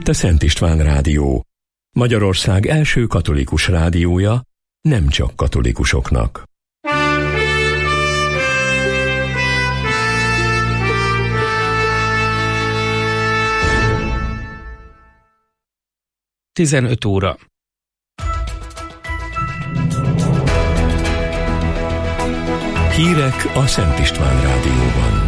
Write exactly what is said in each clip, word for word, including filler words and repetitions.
Itt a Szent István Rádió, Magyarország első katolikus rádiója, nem csak katolikusoknak. tizenöt óra. Hírek a Szent István Rádióban.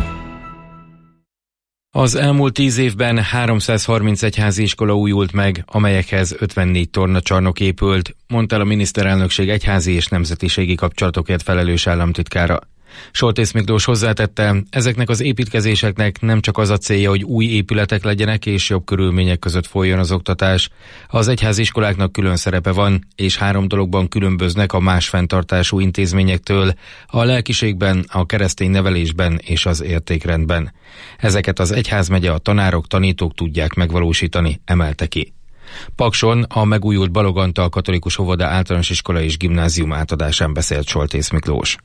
Az elmúlt tíz évben háromszázharminc egyházi iskola újult meg, amelyekhez ötvennégy tornacsarnok épült, mondta el a miniszterelnökség egyházi és nemzetiségi kapcsolatokért felelős államtitkára. Soltész Miklós hozzátette, ezeknek az építkezéseknek nem csak az a célja, hogy új épületek legyenek és jobb körülmények között folyjon az oktatás. Az egyházi iskoláknak külön szerepe van, és három dologban különböznek a más fenntartású intézményektől, a lelkiségben, a keresztény nevelésben és az értékrendben. Ezeket az egyházmegye, a tanárok, tanítók tudják megvalósítani, emelte ki. Pakson a megújult Balogh Antal katolikus óvoda általános iskola és gimnázium átadásán beszélt Soltész Miklós.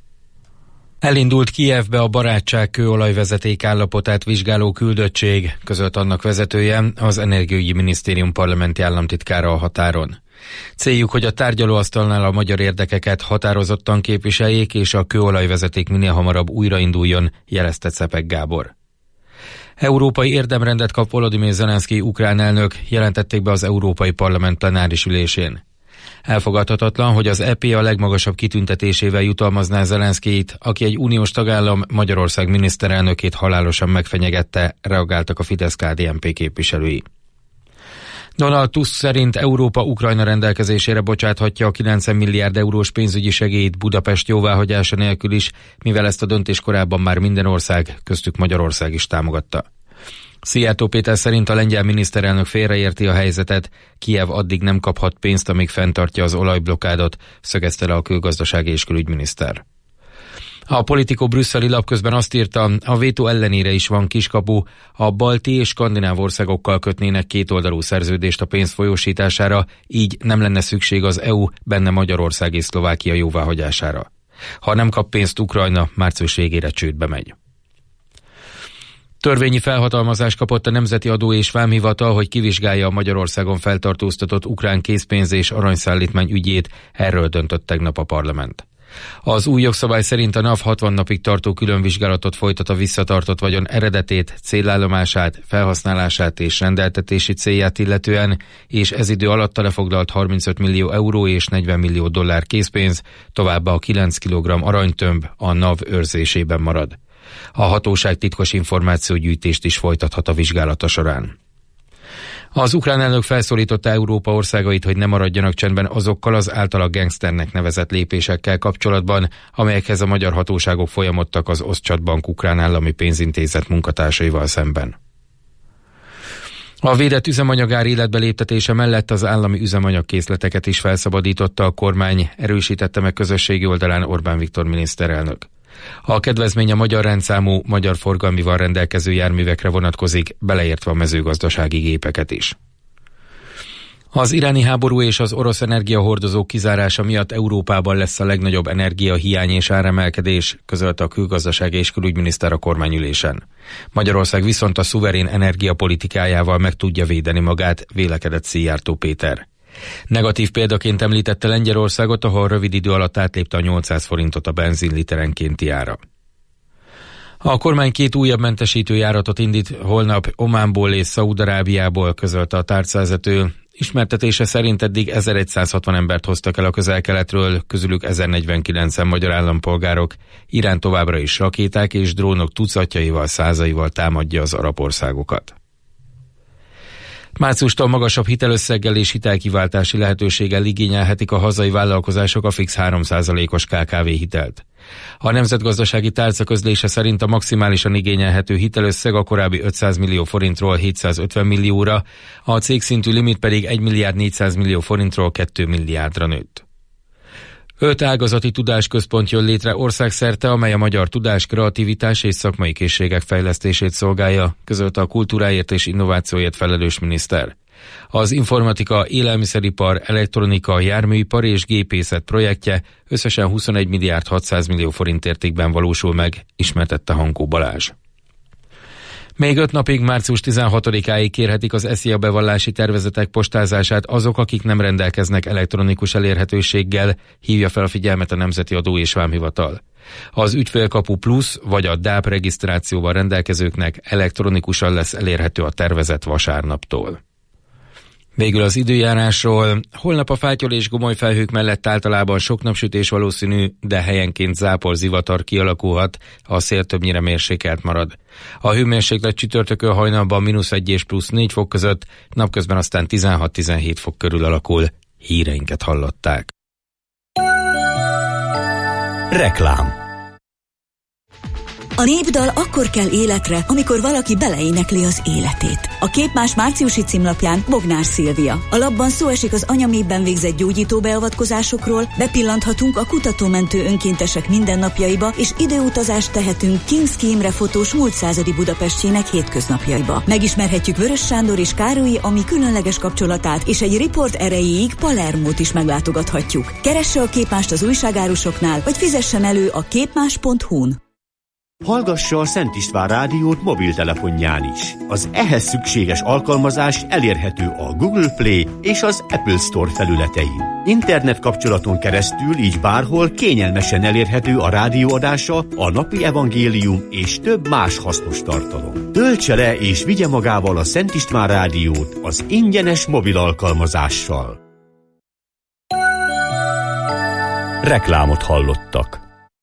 Elindult Kijevbe a barátság kőolajvezeték állapotát vizsgáló küldöttség, közölt annak vezetője, az Energiaügyi Minisztérium parlamenti államtitkára a határon. Céljuk, hogy a tárgyalóasztalnál a magyar érdekeket határozottan képviseljék, és a kőolajvezeték minél hamarabb újrainduljon, jelezte Czepek Gábor. Európai érdemrendet kap Volodymyr Zelenszky ukrán elnök, jelentették be az Európai Parlament plenáris ülésén. Elfogadhatatlan, hogy az é pé a legmagasabb kitüntetésével jutalmazná Zelenszkyt, aki egy uniós tagállam Magyarország miniszterelnökét halálosan megfenyegette, reagáltak a Fidesz-ká dé en pé képviselői. Donald Tusk szerint Európa Ukrajna rendelkezésére bocsáthatja a kilencven milliárd eurós pénzügyi segélyt Budapest jóváhagyása nélkül is, mivel ezt a döntést korábban már minden ország, köztük Magyarország is támogatta. Szijjártó Péter szerint a lengyel miniszterelnök félreérti a helyzetet, Kijev addig nem kaphat pénzt, amíg fenntartja az olajblokkádot, szögezte le a külgazdasági és külügyminiszter. A Politico brüsszeli lap közben azt írta, a vétó ellenére is van kiskapu, a balti és skandináv országokkal kötnének kétoldalú szerződést a pénz folyósítására, így nem lenne szükség az é u, benne Magyarország és Szlovákia jóváhagyására. Ha nem kap pénzt Ukrajna, március végére csődbe megy. Törvényi felhatalmazást kapott a Nemzeti Adó és Vámhivatal, hogy kivizsgálja a Magyarországon feltartóztatott ukrán készpénz és aranyszállítmány ügyét, erről döntött tegnap a parlament. Az új jogszabály szerint a NAV hatvan napig tartó különvizsgálatot folytat a visszatartott vagyon eredetét, célállomását, felhasználását és rendeltetési célját illetően, és ez idő alatt a lefoglalt harmincöt millió euró és negyven millió dollár készpénz, továbbá a kilenc kilogramm aranytömb a NAV őrzésében marad. A hatóság titkos információgyűjtést is folytathat a vizsgálata során. Az ukrán elnök felszólította Európa országait, hogy ne maradjanak csendben azokkal az általa gangsternek nevezett lépésekkel kapcsolatban, amelyekhez a magyar hatóságok folyamodtak az Osztcsatbank ukrán állami pénzintézet munkatársaival szemben. A védett üzemanyagár életbe léptetése mellett az állami üzemanyagkészleteket is felszabadította a kormány, erősítette meg közösségi oldalán Orbán Viktor miniszterelnök. A kedvezmény a magyar rendszámú, magyar forgalmival rendelkező járművekre vonatkozik, beleértve a mezőgazdasági gépeket is. Az iráni háború és az orosz energiahordozók kizárása miatt Európában lesz a legnagyobb energiahiány és áremelkedés, közölte a külgazdasági és külügyminiszter a kormányülésen. Magyarország viszont a szuverén energiapolitikájával meg tudja védeni magát, vélekedett Szijjártó Péter. Negatív példaként említette Lengyelországot, ahol rövid idő alatt átlépte a nyolcszáz forintot a benzin literenkénti ára. A kormány két újabb mentesítő járatot indít holnap Ománból és Szaúd-Arábiából, közölte a tárcavezető. Ismertetése szerint eddig ezerszázhatvan embert hoztak el a közel-keletről, közülük ezernegyvenkilencen magyar állampolgárok. Irán továbbra is rakéták és drónok tucatjaival, százaival támadja az arab országokat. Márciustól magasabb hitelösszeggel és hitelkiváltási lehetőséggel igényelhetik a hazai vállalkozások a fix három százalékos ká ká vé hitelt. A Nemzetgazdasági Tárca közlése szerint a maximálisan igényelhető hitelösszeg a korábbi ötszáz millió forintról hétszázötven millióra, a cégszintű limit pedig egy milliárd négyszáz millió forintról két milliárdra nőtt. Öt ágazati tudásközpont jön létre országszerte, amely a magyar tudás, kreativitás és szakmai készségek fejlesztését szolgálja, közölte a kultúráért és innovációért felelős miniszter. Az informatika, élelmiszeripar, elektronika, járműipar és gépészet projektje összesen huszonegy milliárd hatszáz millió forint értékben valósul meg, ismertette Hankó Balázs. Még öt napig, március tizenhatodikáig kérhetik az e es zé i á bevallási tervezetek postázását azok, akik nem rendelkeznek elektronikus elérhetőséggel, hívja fel a figyelmet a Nemzeti Adó és Vámhivatal. Az Ügyfélkapu Plusz vagy a dé á pé regisztrációval rendelkezőknek elektronikusan lesz elérhető a tervezet vasárnaptól. Végül az időjárásról. Holnap a fátyol és gomoly felhők mellett általában sok napsütés valószínű, de helyenként zápor, zivatar kialakulhat, a szél többnyire mérsékelt marad. A hőmérséklet csütörtökön hajnalban mínusz egy és plusz négy fok között, napközben aztán tizenhat-tizenhét fok körül alakul. Híreinket hallották. Reklám. A népdal akkor kell életre, amikor valaki beleénekli az életét. A Képmás márciusi címlapján Bognár Szilvia. A lapban szó esik az anyaméhben végzett gyógyító beavatkozásokról, bepillanthatunk a kutatómentő önkéntesek mindennapjaiba, és időutazást tehetünk Kinszki Imre fotós múlt századi Budapestjének hétköznapjaiba. Megismerhetjük Vörös Sándor és Károlyi Ami különleges kapcsolatát, és egy riport erejéig Palermót is meglátogathatjuk. Keresse a Képmást az újságárusoknál, vagy fizessen elő a képmás pont hu-n. Hallgassa a Szent István rádiót mobiltelefonján is. Az ehhez szükséges alkalmazás elérhető a Google Play és az Apple Store felületein. Internet kapcsolaton keresztül így bárhol kényelmesen elérhető a rádióadása, a napi evangélium és több más hasznos tartalom. Töltse le és vigye magával a Szent István rádiót az ingyenes mobil alkalmazással. Reklámot hallottak.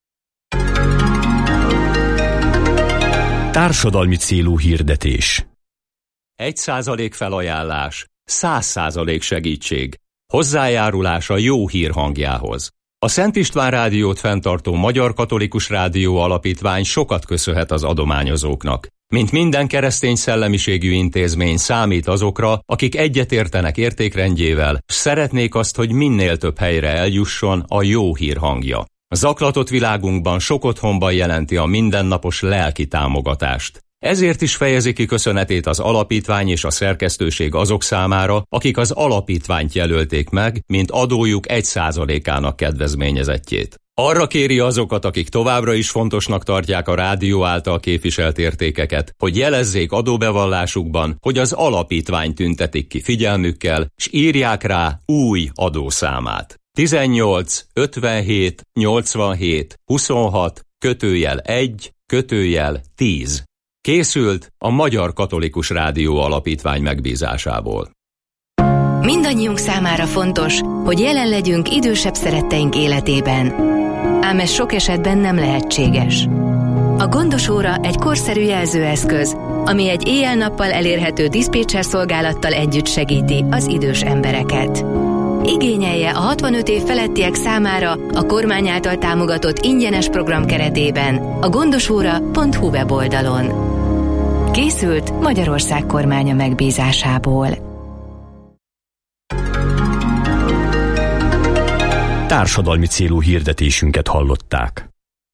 Társadalmi célú hirdetés. Egy százalék felajánlás, száz százalék segítség. Hozzájárulás a jó hír hangjához. A Szent István rádiót fenntartó Magyar Katolikus Rádió Alapítvány sokat köszönhet az adományozóknak. Mint minden keresztény szellemiségű intézmény számít azokra, akik egyetértenek értékrendjével, s szeretnék azt, hogy minél több helyre eljusson a jó hír hangja. A zaklatott világunkban sok otthonban jelenti a mindennapos lelki támogatást. Ezért is fejezi ki köszönetét az alapítvány és a szerkesztőség azok számára, akik az alapítványt jelölték meg, mint adójuk egy százalékának kedvezményezettjét. Arra kéri azokat, akik továbbra is fontosnak tartják a rádió által képviselt értékeket, hogy jelezzék adóbevallásukban, hogy az alapítvány tüntetik ki figyelmükkel, s írják rá új adószámát. tizennyolc ötvenhét nyolcvanhét huszonhat kötőjel egy kötőjel tíz. Készült a Magyar Katolikus Rádió Alapítvány megbízásából. Mindannyiunk számára fontos, hogy jelen legyünk idősebb szeretteink életében. Ám ez sok esetben nem lehetséges. A gondos óra egy korszerű jelzőeszköz, ami egy éjjel-nappal elérhető diszpécser szolgálattal együtt segíti az idős embereket. Igényelje a hatvanöt év felettiek számára a kormány által támogatott ingyenes program keretében a gondosóra pont hu weboldalon. Készült Magyarország kormánya megbízásából. Társadalmi célú hirdetésünket hallották.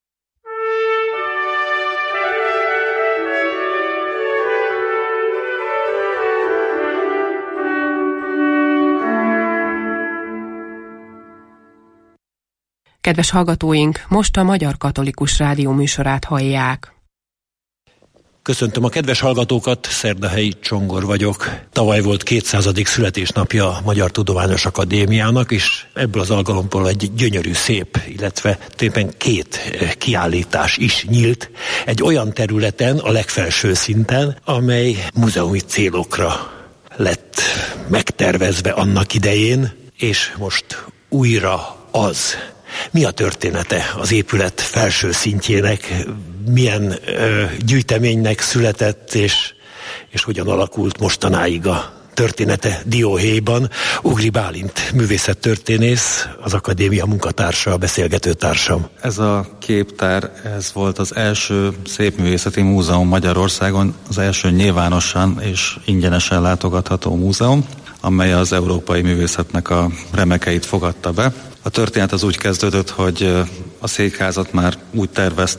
Kedves hallgatóink, most a Magyar Katolikus Rádió műsorát hallják. Köszöntöm a kedves hallgatókat, Szerdahelyi Csongor vagyok. Tavaly volt kétszázadik születésnapja a Magyar Tudományos Akadémiának, és ebből az alkalomból egy gyönyörű, szép, illetve tulajdonképpen két kiállítás is nyílt egy olyan területen, a legfelső szinten, amely múzeumi célokra lett megtervezve annak idején, és most újra az. Mi a története az épület felső szintjének, milyen ö, gyűjteménynek született, és, és hogyan alakult mostanáig a története Dióhéjban? Ugri Bálint, művészettörténész, az akadémia munkatársa, a beszélgető társam. Ez a képtár, ez volt az első szépművészeti múzeum Magyarországon, az első nyilvánosan és ingyenesen látogatható múzeum, amely az európai művészetnek a remekeit fogadta be. A történet az úgy kezdődött, hogy a székházat már úgy tervezte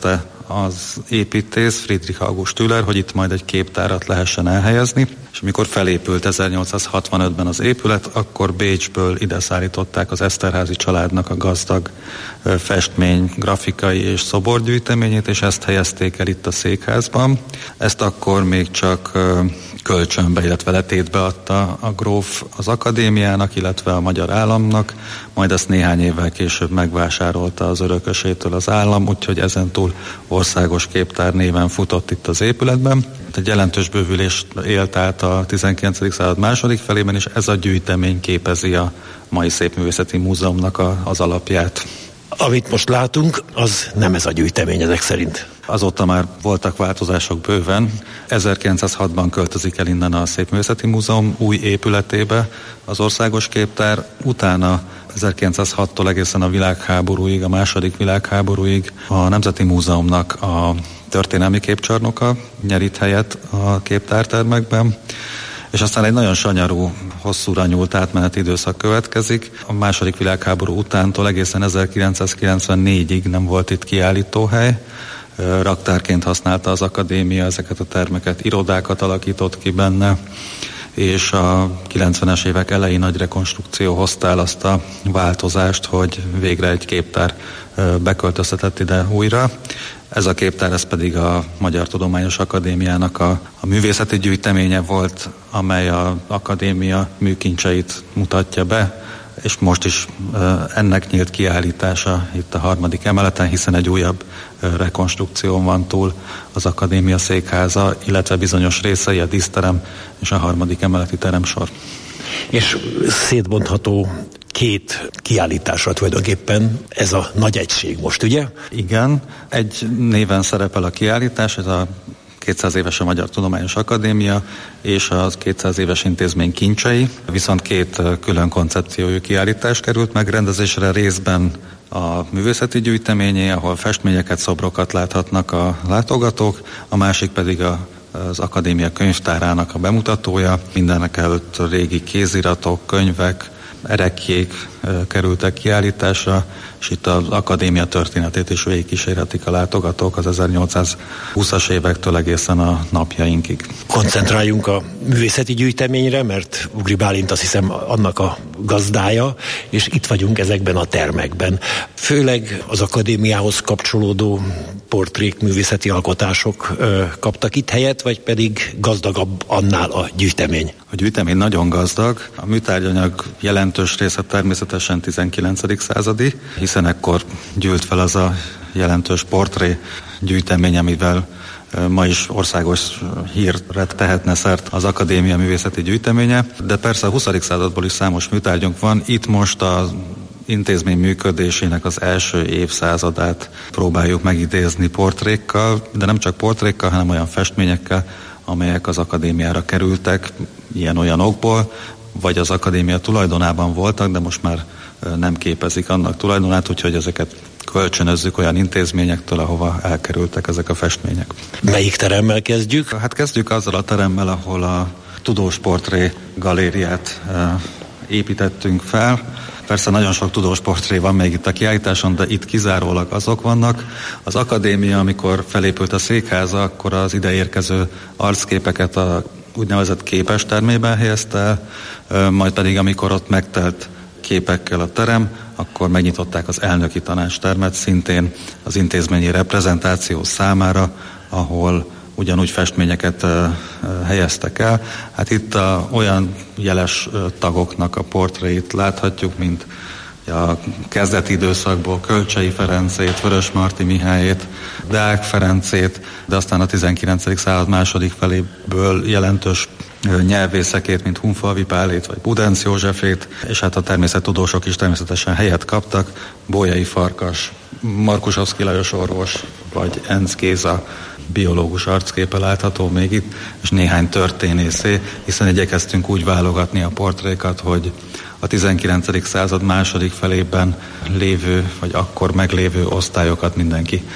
az építész Friedrich August Tüller, hogy itt majd egy képtárat lehessen elhelyezni, és amikor felépült ezernyolcszázhatvanötben az épület, akkor Bécsből ide szállították az Eszterházy családnak a gazdag festmény, grafikai és szoborgyűjteményét, és ezt helyezték el itt a székházban. Ezt akkor még csak kölcsönbe, illetve letétbe adta a gróf az akadémiának, illetve a magyar államnak, majd ezt néhány évvel később megvásárolta az örökösétől az állam, úgyhogy ezentúl országos képtár néven futott itt az épületben. Egy jelentős bővülés élt át a tizenkilencedik század második felében, és ez a gyűjtemény képezi a mai Szépművészeti Múzeumnak a, az alapját. Amit most látunk, az nem ez a gyűjtemény ezek szerint. Azóta már voltak változások bőven. ezerkilencszázhatban költözik el innen a Szépművészeti Múzeum új épületébe az országos képtár, utána ezerkilencszázhattól egészen a világháborúig, a második világháborúig a Nemzeti Múzeumnak a történelmi képcsarnoka nyer itt helyet a képtártermekben, és aztán egy nagyon sanyarú, hosszúra nyúlt átmeneti időszak következik. A második világháború utántól egészen ezerkilencszázkilencvennégyig nem volt itt kiállítóhely. Raktárként használta az akadémia ezeket a termeket, irodákat alakított ki benne, és a kilencvenes évek elején nagy rekonstrukció hozta el azt a változást, hogy végre egy képtár beköltöztetett ide újra. Ez a képtár, ez pedig a Magyar Tudományos Akadémiának a, a művészeti gyűjteménye volt, amely az akadémia műkincseit mutatja be, és most is ennek nyílt kiállítása itt a harmadik emeleten, hiszen egy újabb rekonstrukción van túl az akadémia székháza, illetve bizonyos részei, a díszterem és a harmadik emeleti teremsor. És szétbontható két kiállításra tulajdonképpen ez a nagy egység most, ugye? Igen, egy néven szerepel a kiállítás, ez a kétszáz éves a Magyar Tudományos Akadémia és az kétszáz éves intézmény kincsei, viszont két külön koncepciójú kiállítás került megrendezésre, részben a művészeti gyűjteményé, ahol festményeket, szobrokat láthatnak a látogatók, a másik pedig a az akadémia könyvtárának a bemutatója. Mindenek előtt régi kéziratok, könyvek, erekjék kerültek kiállításra, és itt az akadémia történetét is végigkísérhetik a látogatók az ezernyolcszázhúszas évektől egészen a napjainkig. Koncentráljunk a művészeti gyűjteményre, mert Ugri Bálint azt hiszem annak a gazdája, és itt vagyunk ezekben a termekben. Főleg az akadémiához kapcsolódó portrék, művészeti alkotások ö, kaptak itt helyet, vagy pedig gazdagabb annál a gyűjtemény? A gyűjtemény nagyon gazdag, a műtárgyanyag jelentős része természetesen tizenkilencedik századi, hiszen ekkor gyűlt fel az a jelentős portré gyűjtemény, amivel ma is országos hírre tehetne szert az akadémia művészeti gyűjteménye, de persze a huszadik századból is számos műtárgyunk van. Itt most az intézmény működésének az első évszázadát próbáljuk megidézni portrékkal, de nem csak portrékkal, hanem olyan festményekkel, amelyek az akadémiára kerültek ilyen-olyan okból, vagy az akadémia tulajdonában voltak, de most már nem képezik annak tulajdonát, úgyhogy ezeket kölcsönözzük olyan intézményektől, ahova elkerültek ezek a festmények. Melyik teremmel kezdjük? Hát kezdjük azzal a teremmel, ahol a tudós portré galériát építettünk fel. Persze nagyon sok tudós portré van még itt a kiállításon, de itt kizárólag azok vannak. Az akadémia, amikor felépült a székháza, akkor az ide érkező arcképeket a úgynevezett képes termében helyezte el, majd pedig amikor ott megtelt képekkel a terem, akkor megnyitották az elnöki tanácstermet, szintén az intézményi reprezentáció számára, ahol ugyanúgy festményeket uh, helyeztek el. Hát itt a, olyan jeles uh, tagoknak a portréit láthatjuk, mint a kezdeti időszakból Kölcsey Ferencét, Vörösmarty Mihályét, Deák Ferencét, de aztán a tizenkilencedik század második feléből jelentős nyelvészekét, mint Hunfalvi Pálét vagy Budenc Józsefét, és hát a természettudósok is természetesen helyet kaptak, Bolyai Farkas, Markusovszky Lajos orvos, vagy Enz Géza biológus arcképe látható még itt, és néhány történészé, hiszen igyekeztünk úgy válogatni a portrékat, hogy a tizenkilencedik század második felében lévő, vagy akkor meglévő osztályokat mindenki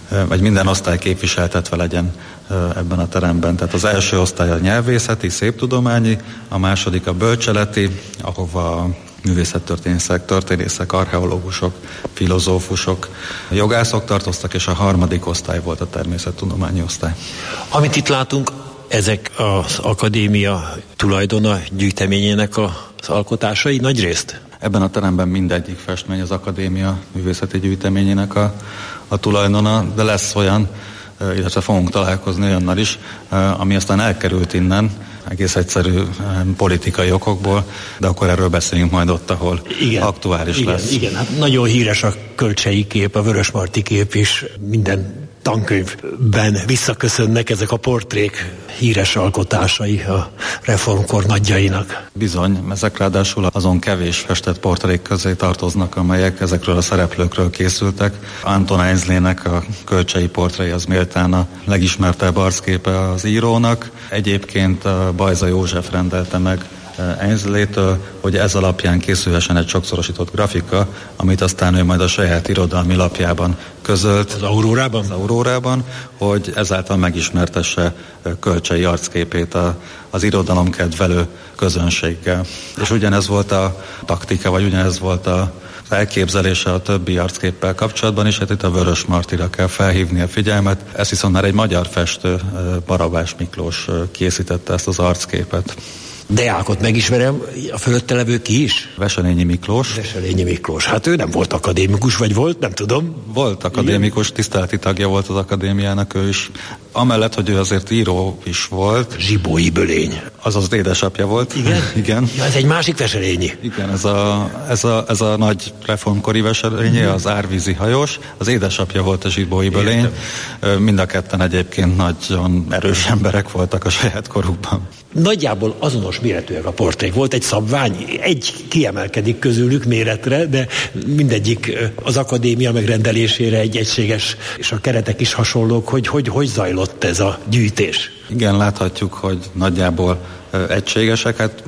vagy minden osztály képviseltetve legyen ebben a teremben. Tehát az első osztály a nyelvészeti, széptudományi, a második a bölcseleti, ahova a művészettörténészek, történészek, archeológusok, filozófusok, jogászok tartoztak, és a harmadik osztály volt a természettudományi osztály. Amit itt látunk, ezek az akadémia tulajdona, gyűjteményének az alkotásai nagyrészt? Ebben a teremben mindegyik festmény az akadémia művészeti gyűjteményének a, a tulajdona, de lesz olyan, illetve fogunk találkozni olyannal is, ami aztán elkerült innen, egész egyszerű politikai okokból, de akkor erről beszéljünk majd ott, ahol igen, aktuális igen, lesz. Igen, hát nagyon híres a Kölcsei kép, a Vörösmarty kép is, minden tankönyvben visszaköszönnek ezek a portrék, híres alkotásai a reformkor nagyjainak. Bizony, ezek ráadásul azon kevés festett portrék közé tartoznak, amelyek ezekről a szereplőkről készültek. Anton Einslének a Kölcsei portréja az méltán a legismertebb arcképe az írónak. Egyébként a Bajza József rendelte meg Einslétől, hogy ez alapján készülhessen egy sokszorosított grafika, amit aztán ő majd a saját irodalmi lapjában közölt. Az Aurórában? Az Aurórában, hogy ezáltal megismertesse Kölcsei arcképét a, az irodalomkedvelő közönséggel. És ugyanez volt a taktika, vagy ugyanez volt a elképzelése a többi arcképpel kapcsolatban is, hát itt a Vörösmartyra kell felhívni a figyelmet. Ezt viszont már egy magyar festő, Barabás Miklós készítette ezt az arcképet. Deákot megismerem, a fölötte levő ki is? Veselényi Miklós. Veselényi Miklós. Hát ő nem volt akadémikus, vagy volt, nem tudom. Volt akadémikus, igen. Tiszteleti tagja volt az akadémiának ő is. Amellett, hogy ő azért író is volt. Zsibói Bölény. Az az édesapja volt. Igen? Igen. Ja, ez egy másik Veselényi. Igen, ez a, ez a, ez a nagy reformkori Veselényi, az árvízi hajós. Az édesapja volt a Zsibói Bölény. Értem. Mind a ketten egyébként nagyon erős emberek voltak a saját korukban. Nagyjából azonos méretűek a portrék. Volt egy szabvány, egy kiemelkedik közülük méretre, de mindegyik az akadémia megrendelésére egy egységes, és a keretek is hasonlók, hogy hogy, hogy zajlott ez a gyűjtés. Igen, láthatjuk, hogy nagyjából egységesek. Hát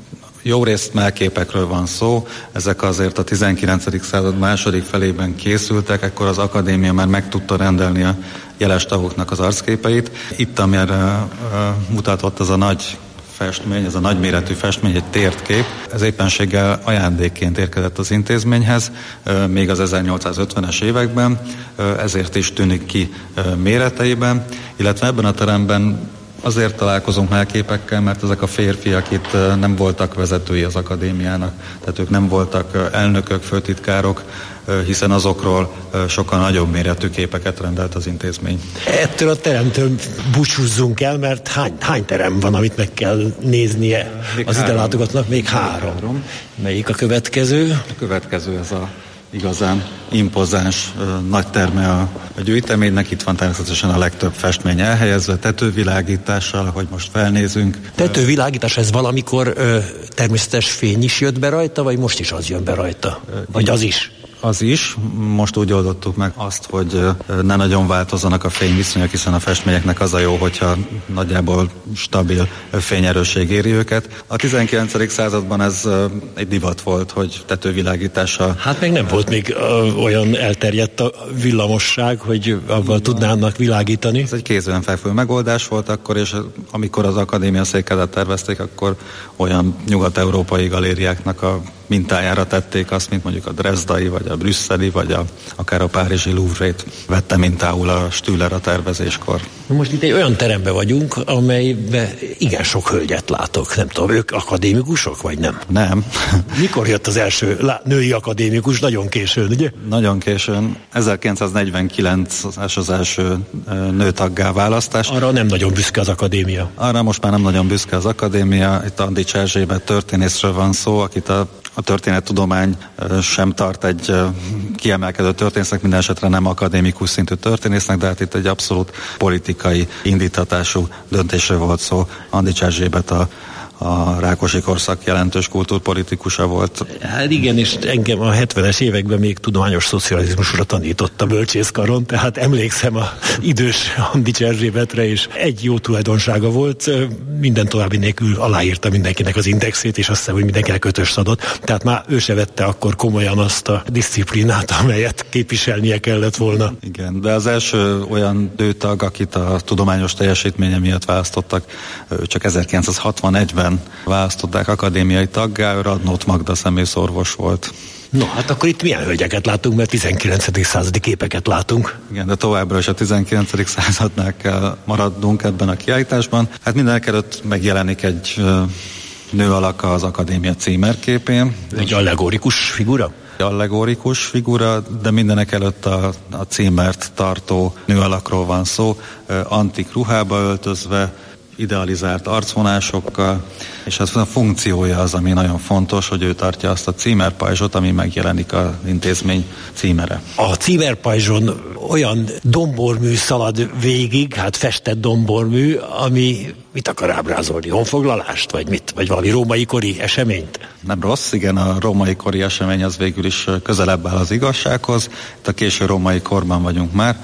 jó részt melképekről van szó, ezek azért a tizenkilencedik század második felében készültek, ekkor az akadémia már meg tudta rendelni a jeles tagoknak az arcképeit. Itt, amire uh, mutatott ez a nagy festmény, ez a nagyméretű festmény, egy tért kép, ez éppenséggel ajándékként érkezett az intézményhez, uh, még az ezernyolcszázötvenes években, uh, ezért is tűnik ki uh, méreteiben, illetve ebben a teremben azért találkozunk melképekkel, mert ezek a férfiak itt nem voltak vezetői az akadémiának, tehát ők nem voltak elnökök, főtitkárok, hiszen azokról sokkal nagyobb méretű képeket rendelt az intézmény. Ettől a teremtől búcsúzzunk el, mert hány, hány terem van, amit meg kell néznie még az ide látogatnak? Még három. három. Melyik a következő? A következő ez a igazán impozáns nagy terme a, a gyűjteménynek. Itt van természetesen a legtöbb festmény elhelyezve, tetővilágítással, ahogy most felnézünk. Tetővilágítás, ez valamikor ö, természetes fény is jött be rajta, vagy most is az jön be rajta? Vagy az is? Az is. Most úgy oldottuk meg azt, hogy ne nagyon változzanak a fényviszonyok, hiszen a festményeknek az a jó, hogyha nagyjából stabil fényerősség éri őket. A tizenkilencedik században ez egy divat volt, hogy tetővilágítással... Hát még nem volt még olyan elterjedt a villamosság, hogy avval tudnának világítani. Ez egy kézenfekvő megoldás volt akkor, és amikor az akadémia székházát tervezték, akkor olyan nyugat-európai galériáknak a mintájára tették azt, mint mondjuk a drezdai, vagy a brüsszeli, vagy a, akár a párizsi Louvre-t vette mintául a Stüler a tervezéskor. Most itt egy olyan teremben vagyunk, amelyben igen sok hölgyet látok. Nem tudom, ők akadémikusok, vagy nem? Nem. Mikor jött az első női akadémikus? Nagyon későn, ugye? Nagyon későn. ezerkilencszáznegyvenkilences az első nőtaggá választás. Arra nem nagyon büszke az akadémia. Arra most már nem nagyon büszke az akadémia. Itt Andics Erzsébet történészről van szó, akit a A történettudomány sem tart egy kiemelkedő történésznek, minden esetre nem akadémikus szintű történésznek, de hát itt egy abszolút politikai indítatású döntésre volt szó. Andics Erzsébet a a Rákosi korszak jelentős kultúrpolitikusa volt. Hát igen, és engem a hetvenes években még tudományos szocializmusra tanított a bölcsészkaron, tehát emlékszem a idős Andics Erzsébetre, és egy jó tulajdonsága volt, minden további nélkül aláírta mindenkinek az indexét, és azt hiszem, hogy mindenkinek ötöst adott, tehát már ő se vette akkor komolyan azt a disziplinát, amelyet képviselnie kellett volna. Igen, de az első olyan nőtag, akit a tudományos teljesítménye miatt választottak, ő csak ezerkilencszázhatvanegyben választották akadémiai taggá, Radnót Magda szemészorvos volt. No, hát akkor itt milyen hölgyeket látunk, mert tizenkilencedik századi képeket látunk. Igen, de továbbra is a tizenkilencedik századnál kell maradnunk ebben a kiállításban. Hát mindenekelőtt megjelenik egy nő alaka az akadémia címerképén. Egy allegorikus figura? Allegorikus figura, de mindenek előtt a, a címert tartó nő alakról van szó, antik ruhába öltözve, idealizált arcvonásokkal, és az a funkciója az, ami nagyon fontos, hogy ő tartja azt a címerpajzsot, ami megjelenik az intézmény címere. A címerpajzson olyan dombormű szalad végig, hát festett dombormű, ami mit akar ábrázolni? Honfoglalást? Vagy mit? Vagy valami római kori eseményt? Nem rossz, igen, a római kori esemény az végül is közelebb áll az igazsághoz. Itt a késő római korban vagyunk már.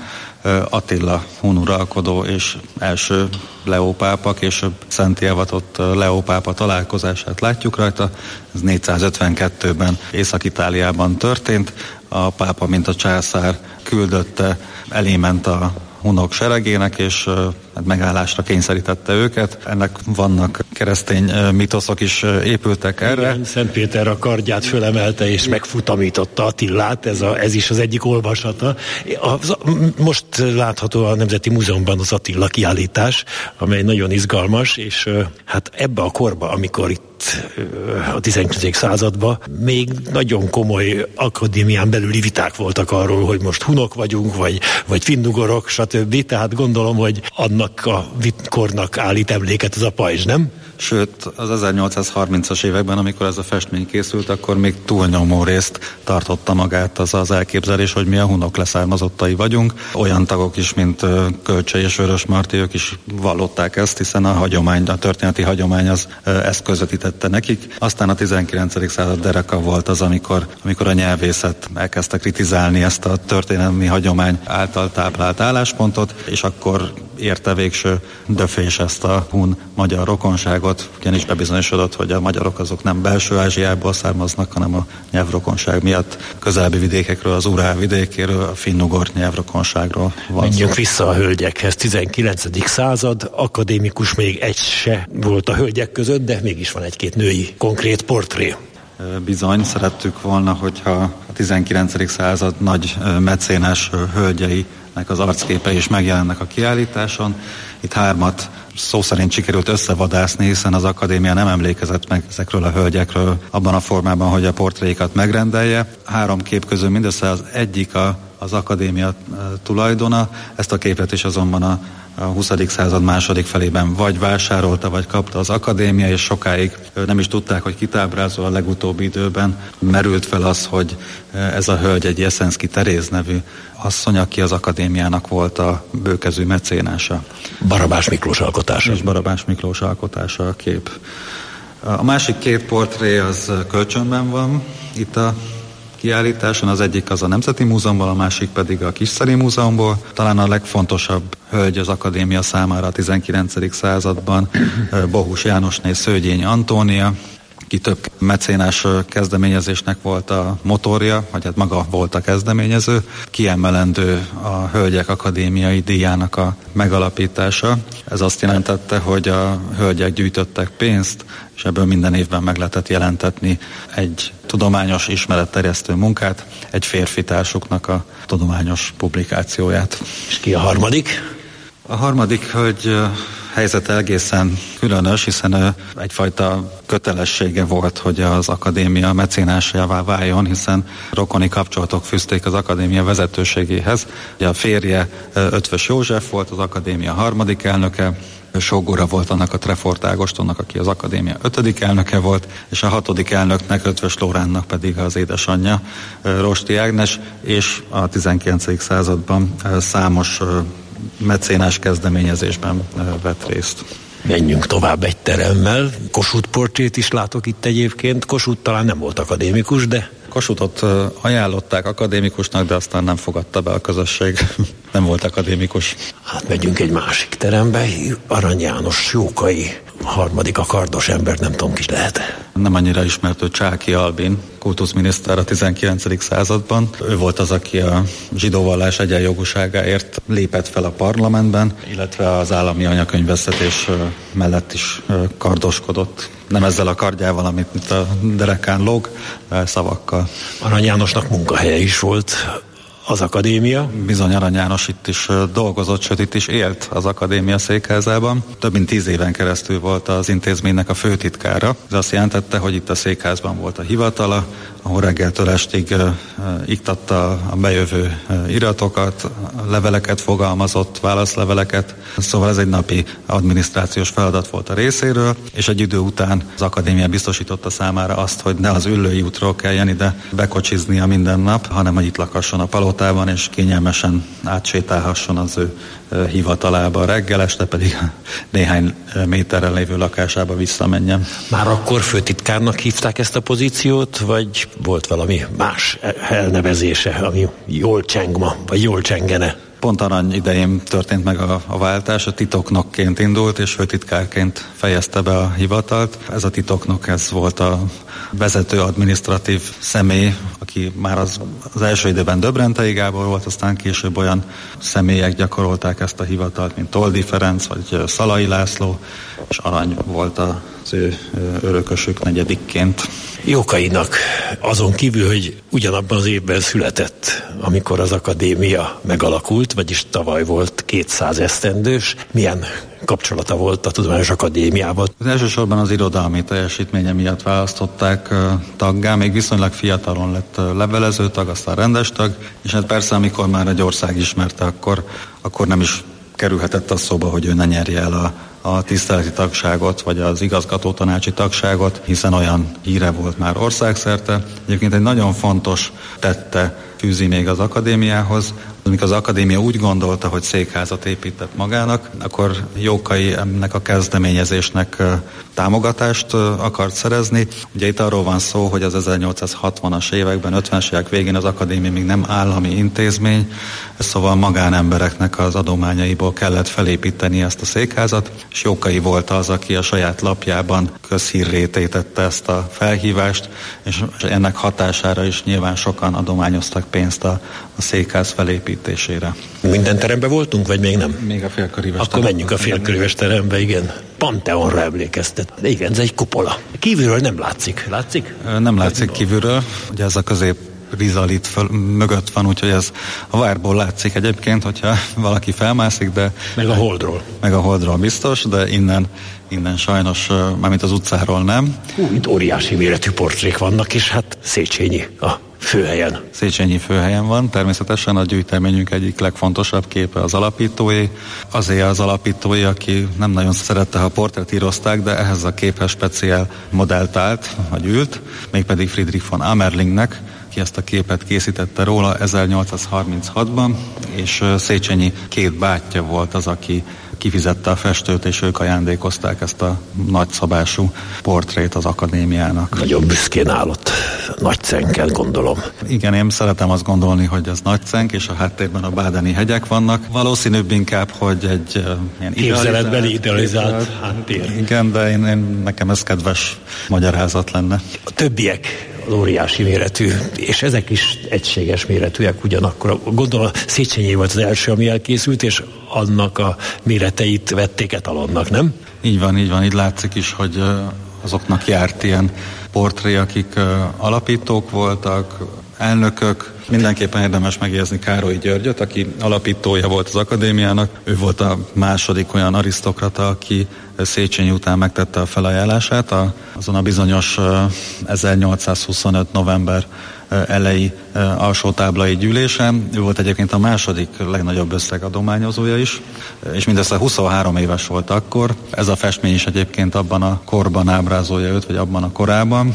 Attila hun uralkodó és első Leó pápa, később szentté avatott Leó pápa találkozását látjuk rajta. Ez négyszázötvenkettőben Észak-Itáliában történt. A pápa, mint a császár küldötte, elé ment a hunok seregének, és hát megállásra kényszerítette őket. Ennek vannak keresztény mitoszok is épültek erre. Igen, Szent Péter a kardját fölemelte és megfutamította Attilát, ez, a, ez is az egyik olvasata. A, most látható a Nemzeti Múzeumban az Attila kiállítás, amely nagyon izgalmas, és hát ebbe a korba, amikor itt a tizenkilencedik században még nagyon komoly akadémián belüli viták voltak arról, hogy most hunok vagyunk, vagy, vagy finnugorok, stb. Tehát gondolom, hogy annak a kornak állít emléket ez a pajzs, nem? Sőt, az ezernyolcszázharmincas években, amikor ez a festmény készült, akkor még túlnyomó részt tartotta magát az az elképzelés, hogy mi a hunok leszármazottai vagyunk. Olyan tagok is, mint Kölcsey és Vörösmarty, ők is vallották ezt, hiszen a hagyomány, a történeti hagyomány az ezt közvetítette nekik. Aztán a tizenkilencedik század dereka volt az, amikor, amikor a nyelvészet elkezdte kritizálni ezt a történelmi hagyomány által táplált álláspontot, és akkor érte végső döfés ezt a hun-magyar rokonságot, ugyanis bebizonyosodott, hogy a magyarok azok nem belső Ázsiából származnak, hanem a nyelvrokonság miatt közelebbi vidékekről, az Urál vidékéről, a finn-ugor nyelvrokonságról van. Menjünk vissza a hölgyekhez. tizenkilencedik század, akadémikus még egy se volt a hölgyek között, de mégis van egy-két női konkrét portré. Bizony, szerettük volna, hogyha a tizenkilencedik század nagy mecénás hölgyei az arcképe is megjelennek a kiállításon. Itt hármat szó szerint sikerült összevadászni, hiszen az akadémia nem emlékezett meg ezekről a hölgyekről abban a formában, hogy a portréikat megrendelje. Három kép közül mindössze az egyik a, az akadémia tulajdona, ezt a képet is azonban a a huszadik század második felében vagy vásárolta, vagy kapta az akadémia, és sokáig nem is tudták, hogy kit ábrázol. A legutóbbi időben merült fel az, hogy ez a hölgy egy Jeszenszky Teréz nevű asszony, aki az akadémiának volt a bőkezű mecénása. Barabás Miklós alkotása. És Barabás Miklós alkotása a kép. A másik két portré az kölcsönben van itt a kiállításon, az egyik az a Nemzeti Múzeumból, a másik pedig a Kisszeri Múzeumból. Talán a legfontosabb hölgy az akadémia számára a tizenkilencedik században Bohus Jánosné Szőgyény Antónia, ki több mecénás kezdeményezésnek volt a motorja, vagy hát maga volt a kezdeményező. Kiemelendő a Hölgyek Akadémiai Díjának a megalapítása. Ez azt jelentette, hogy a hölgyek gyűjtöttek pénzt, és ebből minden évben meg lehetett jelentetni egy tudományos ismeretterjesztő munkát, egy férfi társuknak a tudományos publikációját. És ki a harmadik? A harmadik hölgy helyzete egészen különös, hiszen egyfajta kötelessége volt, hogy az akadémia mecénásává váljon, hiszen rokoni kapcsolatok fűzték az akadémia vezetőségéhez. Ugye a férje Ötvös József volt az akadémia harmadik elnöke, sógora volt annak a Trefort Ágostonnak, aki az akadémia ötödik elnöke volt, és a hatodik elnöknek, Ötvös Lóránnak pedig az édesanyja, Rosti Ágnes, és a tizenkilencedik században számos mecénás kezdeményezésben vett részt. Menjünk tovább egy teremmel. Kossuth portrét is látok itt egyébként. Kossuth talán nem volt akadémikus, de... Kossuthot ajánlották akadémikusnak, de aztán nem fogadta be a közösség. Nem volt akadémikus. Hát megyünk egy másik terembe. Arany János Jókai, harmadik a kardos ember, nem tudom ki lehet. Nem annyira ismert, hogy Csáky Albin, kultuszminiszter a tizenkilencedik században. Ő volt az, aki a zsidó vallás egyenjogúságáért lépett fel a parlamentben, illetve az állami anyakönyvvesztetés mellett is kardoskodott. Nem ezzel a kardjával, amit itt a derekán lóg, de szavakkal. Arany Jánosnak munkahelye is volt az akadémia. Bizony, Arany János itt is dolgozott, sőt itt is élt az akadémia székházában. Több mint tíz éven keresztül volt az intézménynek a főtitkára. Ez azt jelentette, hogy itt a székházban volt a hivatala, ahol reggeltől estig uh, iktatta a bejövő uh, iratokat, leveleket fogalmazott, válaszleveleket. Szóval ez egy napi adminisztrációs feladat volt a részéről, és egy idő után az akadémia biztosította számára azt, hogy ne az Üllői útról kelljen ide bekocsiznia minden nap, hanem hogy itt lakasson a palotában, és kényelmesen átsétálhasson az ő uh, hivatalába reggel, este pedig néhány méterrel lévő lakásába visszamenjen. Már akkor főtitkárnak hívták ezt a pozíciót, vagy volt valami más elnevezése, ami jól cseng ma, vagy jól csengene? Pont Arany idején történt meg a, a váltás, a titoknokként indult, és főtitkárként fejezte be a hivatalt. Ez a titoknok, ez volt a vezető adminisztratív személy, aki már az, az első időben Döbrentei Gábor volt, aztán később olyan személyek gyakorolták ezt a hivatalt, mint Toldy Ferenc, vagy Szalai László, és Arany volt az ő örökösük negyedikként. Jókainak azon kívül, hogy ugyanabban az évben született, amikor az akadémia megalakult, vagyis tavaly volt kétszáz esztendős, milyen kapcsolata volt a Tudományos Akadémiával? Az elsősorban az irodalmi teljesítménye miatt választották taggá, még viszonylag fiatalon lett levelező tag, aztán rendes tag, és hát persze, amikor már egy ország ismerte, akkor, akkor nem is kerülhetett az szóba, hogy ő ne nyerje el a a tiszteleti tagságot, vagy az igazgatótanácsi tagságot, hiszen olyan híre volt már országszerte. Egyébként egy nagyon fontos tette fűzi még az akadémiához. Amikor az akadémia úgy gondolta, hogy székházat épített magának, akkor Jókai ennek a kezdeményezésnek támogatást akart szerezni. Ugye itt arról van szó, hogy az ezernyolcszázhatvanas években, ötvenes évek végén az akadémia még nem állami intézmény, szóval magánembereknek az adományaiból kellett felépíteni ezt a székházat, és Jókai volt az, aki a saját lapjában közhírré tétette ezt a felhívást, és ennek hatására is nyilván sokan adományoztak pénzt a, a székház felépítésére. Minden teremben voltunk, vagy még nem? Még a félköríves. Akkor menjünk a félköríves terembe, igen. Panteonra emlékeztet. Igen, ez egy kupola. Kívülről nem látszik. Látszik? Nem látszik kívülről. Ugye ez a közép rizalit föl, mögött van, úgyhogy ez a várból látszik egyébként, hogyha valaki felmászik, de... Meg a Holdról. Meg a Holdról biztos, de innen, innen sajnos, mármint az utcáról nem. Hú, itt óriási méretű portrék vannak, és hát Széchenyi a főhelyen. Széchenyi főhelyen van, természetesen a gyűjteményünk egyik legfontosabb képe az alapítói. Azért az alapítói, aki nem nagyon szerette, ha portrétírozták, de ehhez a képhez speciál modellt állt, vagy ült, mégpedig Friedrich von Amerlingnek, ki ezt a képet készítette róla ezernyolcszázharminchatban, és Széchenyi két bátyja volt az, aki kifizette a festőt, és ők ajándékozták ezt a nagyszabású portrét az akadémiának. Nagyon büszkén állott, nagy cenken, gondolom. Igen, én szeretem azt gondolni, hogy ez nagy cenk, és a háttérben a bádeni hegyek vannak. Valószínűbb inkább, hogy egy uh, ilyen képzeletbeli idealizált háttér. Igen, de én, én, nekem ez kedves magyarázat lenne. A többiek az óriási méretű, és ezek is egységes méretűek ugyanakkor. Gondolom, Széchenyi volt az első, ami elkészült, és annak a méreteit vették etalonnak, nem? Így van, így van, így látszik is, hogy azoknak járt ilyen portré, akik alapítók voltak, elnökök. Mindenképpen érdemes megjegyezni Károly Györgyöt, aki alapítója volt az akadémiának. Ő volt a második olyan arisztokrata, aki Széchenyi után megtette a felajánlását a, azon a bizonyos ezernyolcszázhuszonöt november elejé alsótáblai gyűlésen. Ő volt egyébként a második legnagyobb összegadományozója is, és mindössze huszonhárom éves volt akkor. Ez a festmény is egyébként abban a korban ábrázolja őt, vagy abban a korában.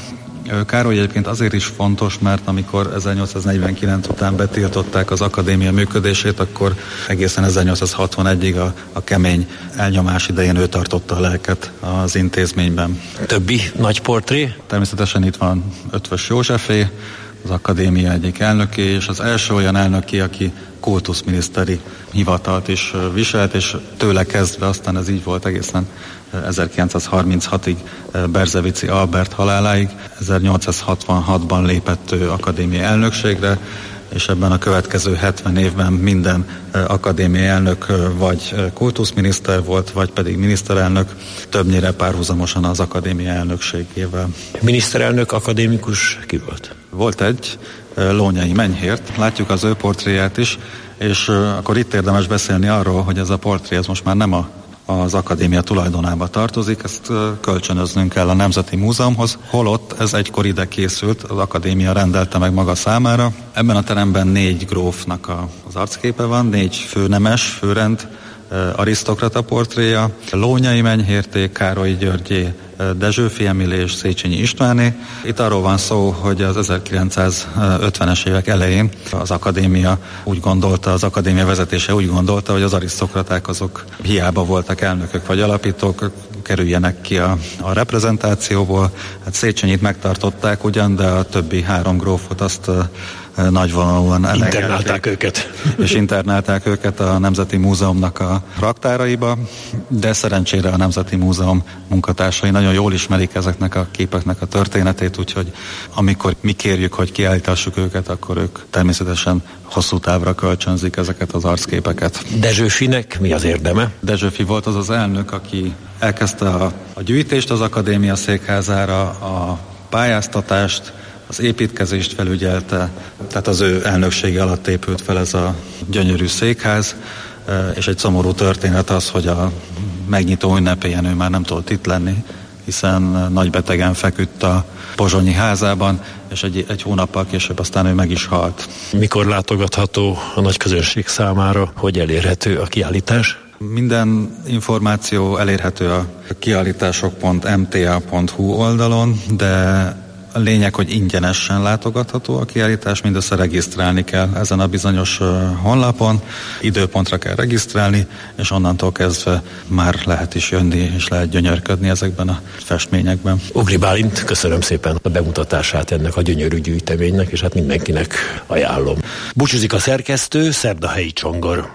Károly egyébként azért is fontos, mert amikor ezernyolcszáznegyvenkilenc után betiltották az akadémia működését, akkor egészen ezernyolcszázhatvanegyig a, a kemény elnyomás idején ő tartotta a lelket az intézményben. Többi nagy portré? Természetesen itt van Eötvös Józsefé, az akadémia egyik elnöké, és az első olyan elnöki, aki kultuszminiszteri hivatalt is viselt, és tőle kezdve aztán ez így volt egészen ezerkilencszázharminchatig Berzevici Albert haláláig. ezernyolcszázhatvanhatban lépett ő akadémia elnökségre, és ebben a következő hetven évben minden akadémiai elnök vagy kultuszminiszter volt, vagy pedig miniszterelnök, többnyire párhuzamosan az akadémia elnökségével. Miniszterelnök, akadémikus ki volt? Volt egy, Lónyai Menyhért, látjuk az ő portréját is, és akkor itt érdemes beszélni arról, hogy ez a portré ez most már nem a az akadémia tulajdonába tartozik, ezt kölcsönöznünk kell a Nemzeti Múzeumhoz, holott ez egykor ide készült, az akadémia rendelte meg maga számára. Ebben a teremben négy grófnak a, az arcképe van, négy főnemes, főrend, arisztokrata portréja, Lónyai Menyhérté, Károlyi Györgyé, Dezsőfi Emil és Széchenyi Istváné. Itt arról van szó, hogy az ezerkilencszázötvenes évek elején az akadémia úgy gondolta, az akadémia vezetése úgy gondolta, hogy az arisztokraták azok hiába voltak elnökök vagy alapítók, kerüljenek ki a, a reprezentációból. Hát Széchenyit megtartották ugyan, de a többi három grófot azt nagyvonalúan internálták őket. És internálták őket a Nemzeti Múzeumnak a raktáraiba, de szerencsére a Nemzeti Múzeum munkatársai nagyon jól ismerik ezeknek a képeknek a történetét, úgyhogy amikor mi kérjük, hogy kiállítassuk őket, akkor ők természetesen hosszú távra kölcsönzik ezeket az arcképeket. Dezsőfinek mi az érdeme? Dezsőfi volt az az elnök, aki elkezdte a, a gyűjtést az akadémia székházára, a pályáztatást, az építkezést felügyelte, tehát az ő elnöksége alatt épült fel ez a gyönyörű székház, és egy szomorú történet az, hogy a megnyitó ünnepélyen ő már nem tudott itt lenni, hiszen nagy betegen feküdt a pozsonyi házában, és egy, egy hónappal később aztán ő meg is halt. Mikor látogatható a nagy közönség számára, hogy elérhető a kiállítás? Minden információ elérhető a kiállítások pont m t a pont h u oldalon, de a lényeg, hogy ingyenesen látogatható a kiállítás, mindössze regisztrálni kell ezen a bizonyos honlapon, időpontra kell regisztrálni, és onnantól kezdve már lehet is jönni, és lehet gyönyörködni ezekben a festményekben. Ugri Bálint, köszönöm szépen a bemutatását ennek a gyönyörű gyűjteménynek, és hát mindenkinek ajánlom. Búcsúzik a szerkesztő, Szerdahelyi Csongor.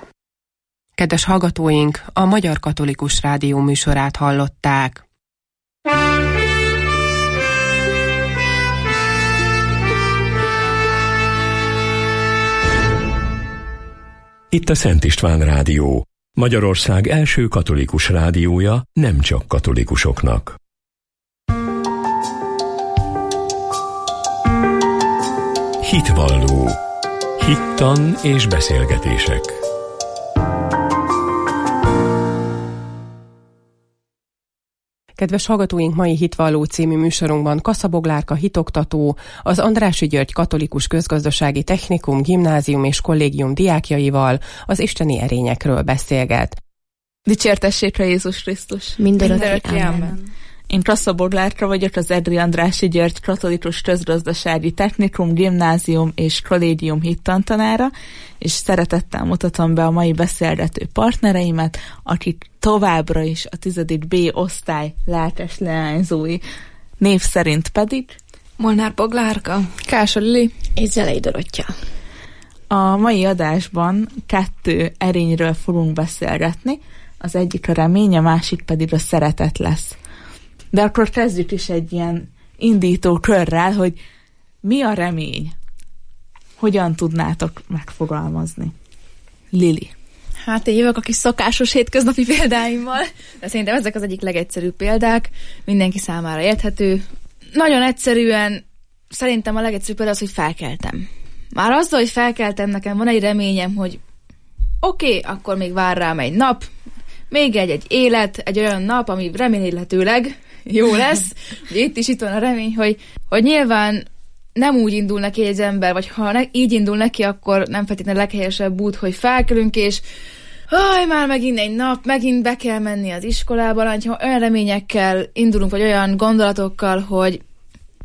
Kedves hallgatóink, a Magyar Katolikus Rádió műsorát hallották. Itt a Szent István Rádió, Magyarország első katolikus rádiója nem csak katolikusoknak. Hitvalló. Hittan és beszélgetések. Kedves hallgatóink, mai Hitvalló című műsorunkban Kassa Boglárka hitoktató, az Andrássy György Katolikus Közgazdasági Technikum, Gimnázium és Kollégium diákjaival az isteni erényekről beszélget. Dicsértessék a Jézus Krisztus! Mindörökké, amen. Én Kassa Boglárka vagyok, az Edri Andrássy György Katolikus Közgazdasági Technikum, Gimnázium és Kollégium hittantanára, és szeretettel mutatom be a mai beszélgető partnereimet, akik továbbra is a tizedik B osztály lelkes leányzói, név szerint pedig Molnár Boglárka, Kásor Lili és Zelei Dorottya. A mai adásban kettő erényről fogunk beszélgetni, az egyik a remény, a másik pedig a szeretet lesz. De akkor kezdjük is egy ilyen indító körrel, hogy mi a remény? Hogyan tudnátok megfogalmazni? Lili. Hát én jövök a kis szokásos hétköznapi példáimmal, de szerintem ezek az egyik legegyszerűbb példák, mindenki számára érthető. Nagyon egyszerűen szerintem a legegyszerűbb példa az, hogy felkeltem. Már azzal, hogy felkeltem, nekem van egy reményem, hogy oké, okay, akkor még vár rám egy nap, még egy-egy élet, egy olyan nap, ami remélhetőleg jó lesz. Ugye itt is itt van a remény, hogy, hogy nyilván nem úgy indul neki egy ember, vagy ha ne, így indul neki, akkor nem feltétlenül a leghelyesebb út, hogy felkelünk, és haj, már megint egy nap, megint be kell menni az iskolába, ha olyan reményekkel indulunk, vagy olyan gondolatokkal, hogy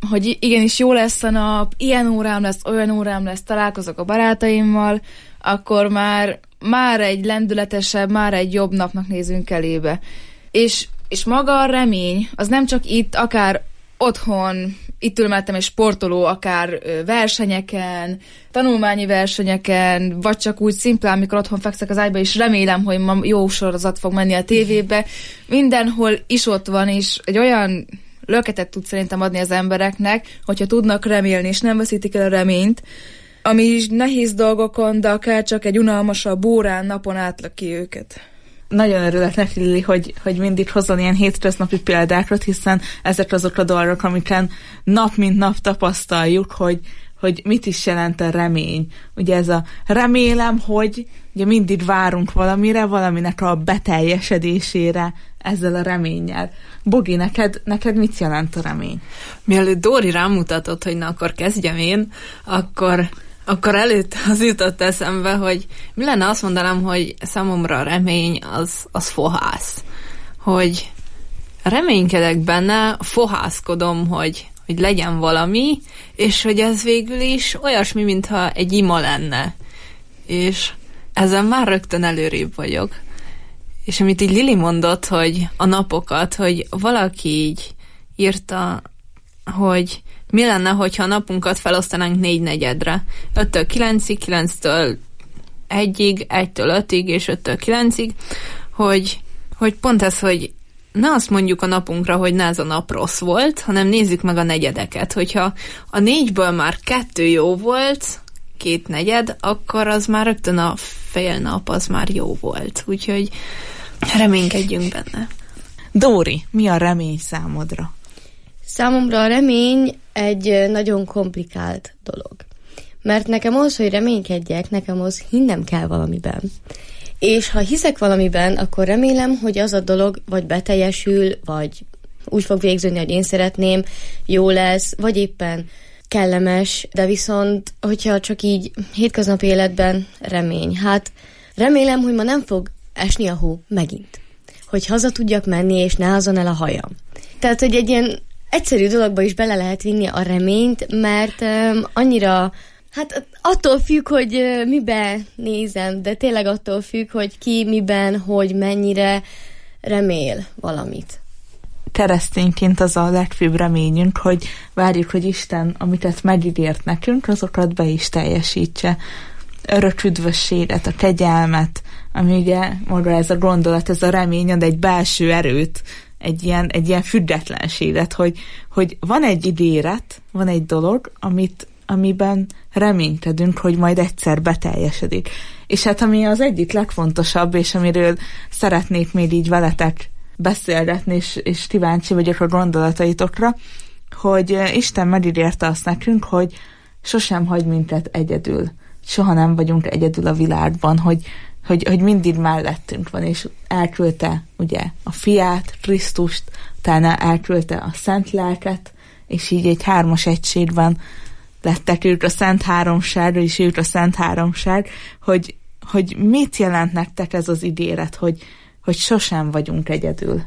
hogy igenis jó lesz a nap, ilyen órám lesz, olyan órám lesz, találkozok a barátaimmal, akkor már, már egy lendületesebb, már egy jobb napnak nézünk elébe. És, és maga a remény, az nem csak itt, akár otthon, itt ül mellettem egy sportoló, akár versenyeken, tanulmányi versenyeken, vagy csak úgy szimplán, amikor otthon fekszek az ágyba, és remélem, hogy ma jó sorozat fog menni a tévébe. Mindenhol is ott van, és egy olyan löketet tud szerintem adni az embereknek, hogyha tudnak remélni, és nem veszítik el a reményt, ami is nehéz dolgokon, de akár csak egy unalmasabb órán, napon átlak ki őket. Nagyon örülök neki, Lili, hogy, hogy mindig hozzon ilyen hétköznapi példákat, hiszen ezek azok a dolgok, amiken nap mint nap tapasztaljuk, hogy, hogy mit is jelent a remény. Ugye ez a remélem, hogy ugye mindig várunk valamire, valaminek a beteljesedésére ezzel a reménnyel. Bogi, neked, neked mit jelent a remény? Mielőtt Dóri rámutatott, hogy na akkor kezdjem én, akkor... Akkor előtt az jutott eszembe, hogy mi lenne, azt mondanám, hogy számomra a remény az, az fohász. Hogy reménykedek benne, fohászkodom, hogy, hogy legyen valami, és hogy ez végül is olyasmi, mintha egy ima lenne. És ezen már rögtön előrébb vagyok. És amit így Lili mondott, hogy a napokat, hogy valaki így írta, hogy mi lenne, hogyha a napunkat felosztanánk négy negyedre. öttől kilencig, kilenctől egyig, egytől ötig és öttől kilencig, hogy, hogy pont ez, hogy ne azt mondjuk a napunkra, hogy ne ez a nap rossz volt, hanem nézzük meg a negyedeket. Hogyha a négyből már kettő jó volt, két negyed, akkor az már rögtön a fél nap az már jó volt. Úgyhogy reménykedjünk benne. Dóri, mi a remény számodra? Számomra a remény egy nagyon komplikált dolog. Mert nekem ahhoz, hogy reménykedjek, nekem ahhoz hinnem kell valamiben. És ha hiszek valamiben, akkor remélem, hogy az a dolog vagy beteljesül, vagy úgy fog végződni, hogy én szeretném, jó lesz, vagy éppen kellemes, de viszont, hogyha csak így hétköznapi életben remény. Hát remélem, hogy ma nem fog esni a hó megint. Hogy haza tudjak menni, és ne azon el a hajam. Tehát, hogy egy ilyen egyszerű dologba is bele lehet vinni a reményt, mert um, annyira, hát attól függ, hogy uh, miben nézem, de tényleg attól függ, hogy ki, miben, hogy mennyire remél valamit. Keresztényként az a legfőbb reményünk, hogy várjuk, hogy Isten, amit megígért nekünk, azokat be is teljesítse. Örök üdvösséget, a kegyelmet, ami ugye maga ez a gondolat, ez a remény ad egy belső erőt, egy ilyen, egy ilyen függetlenséget, hogy, hogy van egy ígéret, van egy dolog, amit, amiben reménykedünk, hogy majd egyszer beteljesedik. És hát ami az egyik legfontosabb, és amiről szeretnék még így veletek beszélgetni, és, és kíváncsi vagyok a gondolataitokra, hogy Isten megígérte azt nekünk, hogy sosem hagy minket egyedül. Soha nem vagyunk egyedül a világban, hogy Hogy, hogy mindig mellettünk van, és elküldte ugye a fiát, Krisztust, utána elküldte a szent lelket, és így egy hármas egységben lettek ők a szent háromság, és ők a szent háromság, hogy, hogy mit jelent nektek ez az ígéret, hogy, hogy sosem vagyunk egyedül.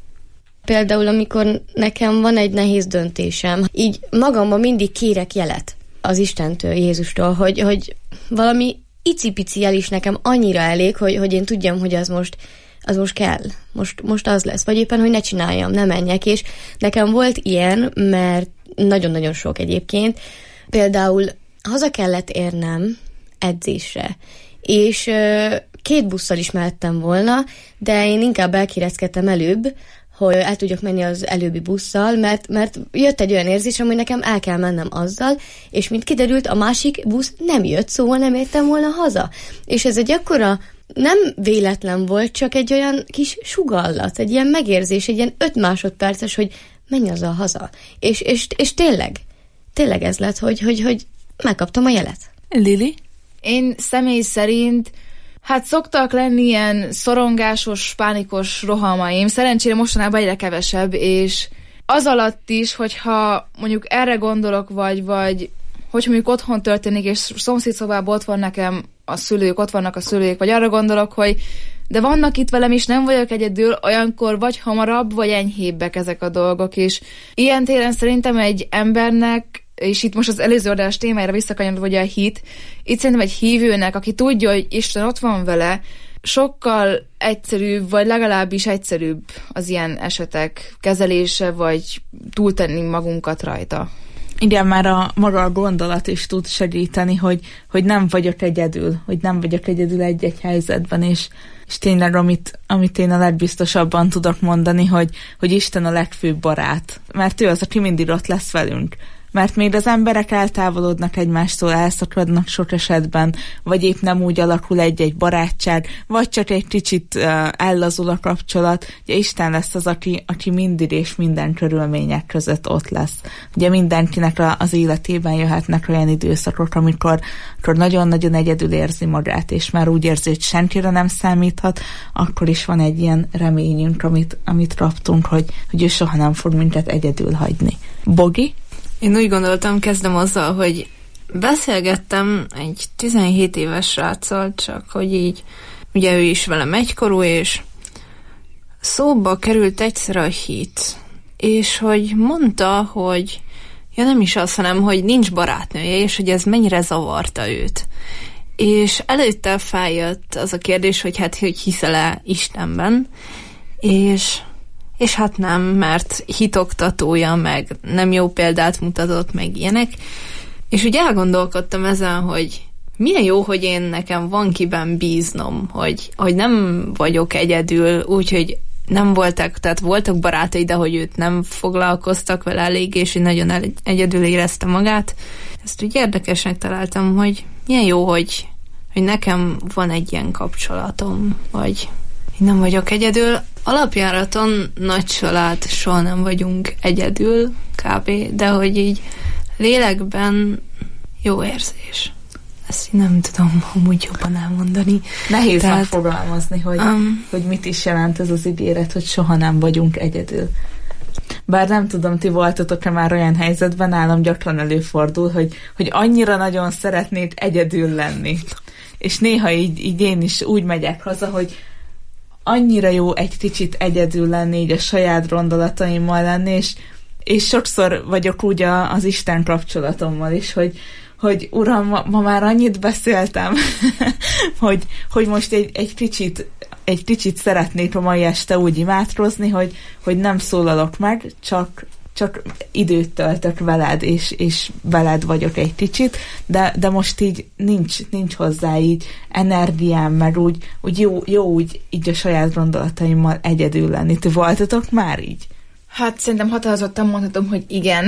Például, amikor nekem van egy nehéz döntésem, így magamban mindig kérek jelet az Istentől, Jézustól, hogy, hogy valami icipici jel is nekem annyira elég, hogy, hogy én tudjam, hogy az most, az most kell. Most, most az lesz. Vagy éppen, hogy ne csináljam, ne menjek. És nekem volt ilyen, mert nagyon-nagyon sok egyébként. Például haza kellett érnem edzésre. És ö, két busszal is mehettem volna, de én inkább elkérezkedtem előbb, hogy el tudjak menni az előbbi busszal, mert, mert jött egy olyan érzésem, hogy nekem el kell mennem azzal, és mint kiderült, a másik busz nem jött, szóval nem értem volna haza. És ez egy akkora nem véletlen volt, csak egy olyan kis sugallat, egy ilyen megérzés, egy ilyen öt másodperces, hogy menj azzal haza. És, és, és tényleg, tényleg ez lett, hogy, hogy, hogy megkaptam a jelet. Lili? Én személy szerint hát szoktak lenni ilyen szorongásos, pánikos rohamaim. Szerencsére mostanában egyre kevesebb, és az alatt is, hogyha mondjuk erre gondolok, vagy, vagy hogy mondjuk otthon történik, és szomszédszobában ott van nekem a szülők, ott vannak a szülők, vagy arra gondolok, hogy de vannak itt velem, és nem vagyok egyedül, olyankor vagy hamarabb, vagy enyhébbek ezek a dolgok, és ilyen téren szerintem egy embernek, és itt most az előző adás témájára visszakanyarodva, hogy a hit, itt szerintem egy hívőnek, aki tudja, hogy Isten ott van vele, sokkal egyszerűbb, vagy legalábbis egyszerűbb az ilyen esetek kezelése, vagy túltenni magunkat rajta. Igen, már a maga a gondolat is tud segíteni, hogy, hogy nem vagyok egyedül, hogy nem vagyok egyedül egy-egy helyzetben, és, és tényleg, amit, amit én a legbiztosabban tudok mondani, hogy, hogy Isten a legfőbb barát, mert ő az, aki mindig ott lesz velünk. Mert még az emberek eltávolodnak egymástól, elszakadnak sok esetben, vagy épp nem úgy alakul egy-egy barátság, vagy csak egy kicsit uh, ellazul a kapcsolat. Ugye Isten lesz az, aki, aki mindig és minden körülmények között ott lesz. Ugye mindenkinek a, az életében jöhetnek olyan időszakok, amikor, amikor nagyon-nagyon egyedül érzi magát, és már úgy érzi, hogy senkire nem számíthat, akkor is van egy ilyen reményünk, amit, amit kaptunk, hogy, hogy ő soha nem fog minket egyedül hagyni. Bogi? Én úgy gondoltam, kezdem azzal, hogy beszélgettem egy tizenhét éves sráccal, csak hogy így, ugye ő is velem egykorú, és szóba került egyszer a hit, és hogy mondta, hogy ja nem is az, hanem hogy nincs barátnője, és hogy ez mennyire zavarta őt. És előtte feljött az a kérdés, hogy hát, hogy hiszel-e Istenben, és... és hát nem, mert hitoktatója, meg nem jó példát mutatott, meg ilyenek. És úgy elgondolkodtam ezen, hogy milyen jó, hogy én nekem van kiben bíznom, hogy, hogy nem vagyok egyedül, úgyhogy nem voltak, tehát voltak barátai, de hogy őt nem foglalkoztak vele elég, és így nagyon egyedül érezte magát. Ezt úgy érdekesnek találtam, hogy milyen jó, hogy, hogy nekem van egy ilyen kapcsolatom, vagy nem vagyok egyedül. Alapjáraton nagy család, soha nem vagyunk egyedül, kb. De hogy így lélekben jó érzés. Ezt nem tudom amúgy jobban elmondani. Nehéz Tehát, megfogalmazni, hogy, um, hogy mit is jelent ez az ígéret, hogy soha nem vagyunk egyedül. Bár nem tudom, ti voltatok-e már olyan helyzetben, nálam gyakran előfordul, hogy, hogy annyira nagyon szeretnék egyedül lenni. És néha így, így én is úgy megyek haza, hogy annyira jó egy kicsit egyedül lenni, így a saját gondolataimmal lenni, és, és sokszor vagyok úgy a, az Isten kapcsolatommal is, hogy, hogy uram, ma, ma már annyit beszéltem, hogy, hogy most egy, egy kicsit egy kicsit szeretnék a mai este úgy imádkozni, hogy, hogy nem szólalok meg, csak, csak időt töltök veled, és, és veled vagyok egy kicsit, de, de most így nincs, nincs hozzá így energiám, meg úgy, úgy jó, jó úgy így a saját gondolataimmal egyedül lenni. Ti voltatok már így? Hát szerintem határozottan mondhatom, hogy igen.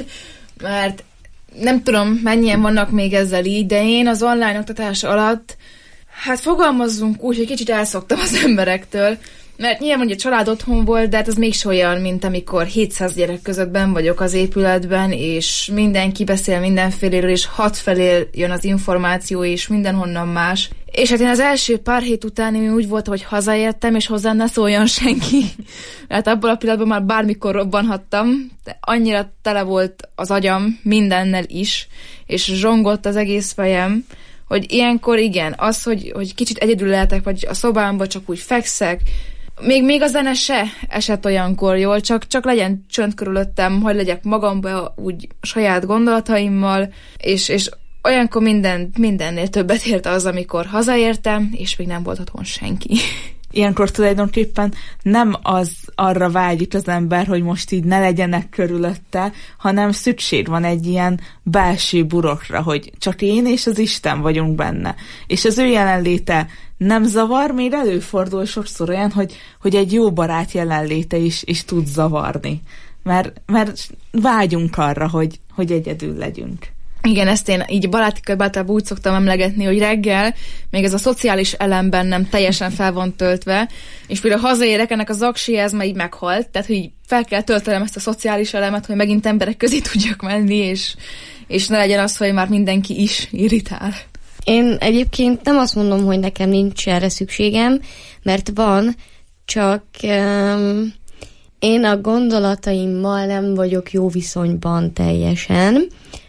Mert nem tudom, mennyien vannak még ezzel így, de én az online oktatás alatt hát fogalmazzunk úgy, hogy kicsit elszoktam az emberektől, mert nyilván ugye család otthon volt, de hát az mégis olyan, mint amikor hétszáz gyerek között benn vagyok az épületben, és mindenki beszél mindenféléről, és hat felé jön az információ, és mindenhonnan más. És hát én az első pár hét után én úgy volt, hogy hazaértem, és hozzám ne szóljon senki. Hát abból a pillanatban már bármikor robbanhattam, de annyira tele volt az agyam mindennel is, és zsongott az egész fejem, hogy ilyenkor igen, az, hogy, hogy kicsit egyedül lehetek, vagy a szobámba csak úgy fekszek, még, még a zene se esett olyankor jól, csak, csak legyen csönd körülöttem, hogy legyek magamba úgy saját gondolataimmal, és, és olyankor minden, mindennél többet ért az, amikor hazaértem, és még nem volt otthon senki. Ilyenkor tulajdonképpen nem az arra vágyik az ember, hogy most így ne legyenek körülötte, hanem szükség van egy ilyen belső burokra, hogy csak én és az Isten vagyunk benne. És az ő jelenléte nem zavar, még előfordul sokszor olyan, hogy, hogy egy jó barát jelenléte is, is tud zavarni. Mert, mert vágyunk arra, hogy, hogy egyedül legyünk. Igen, ezt én így baráti körbáltalában úgy szoktam emlegetni, hogy reggel még ez a szociális elemben nem teljesen fel van töltve, és például hazaérek, ennek az aksi, ez már így meghalt, tehát hogy fel kell töltenem ezt a szociális elemet, hogy megint emberek közé tudjak menni, és, és ne legyen az, hogy már mindenki is irritál. Én egyébként nem azt mondom, hogy nekem nincs erre szükségem, mert van, csak um, én a gondolataimmal nem vagyok jó viszonyban teljesen,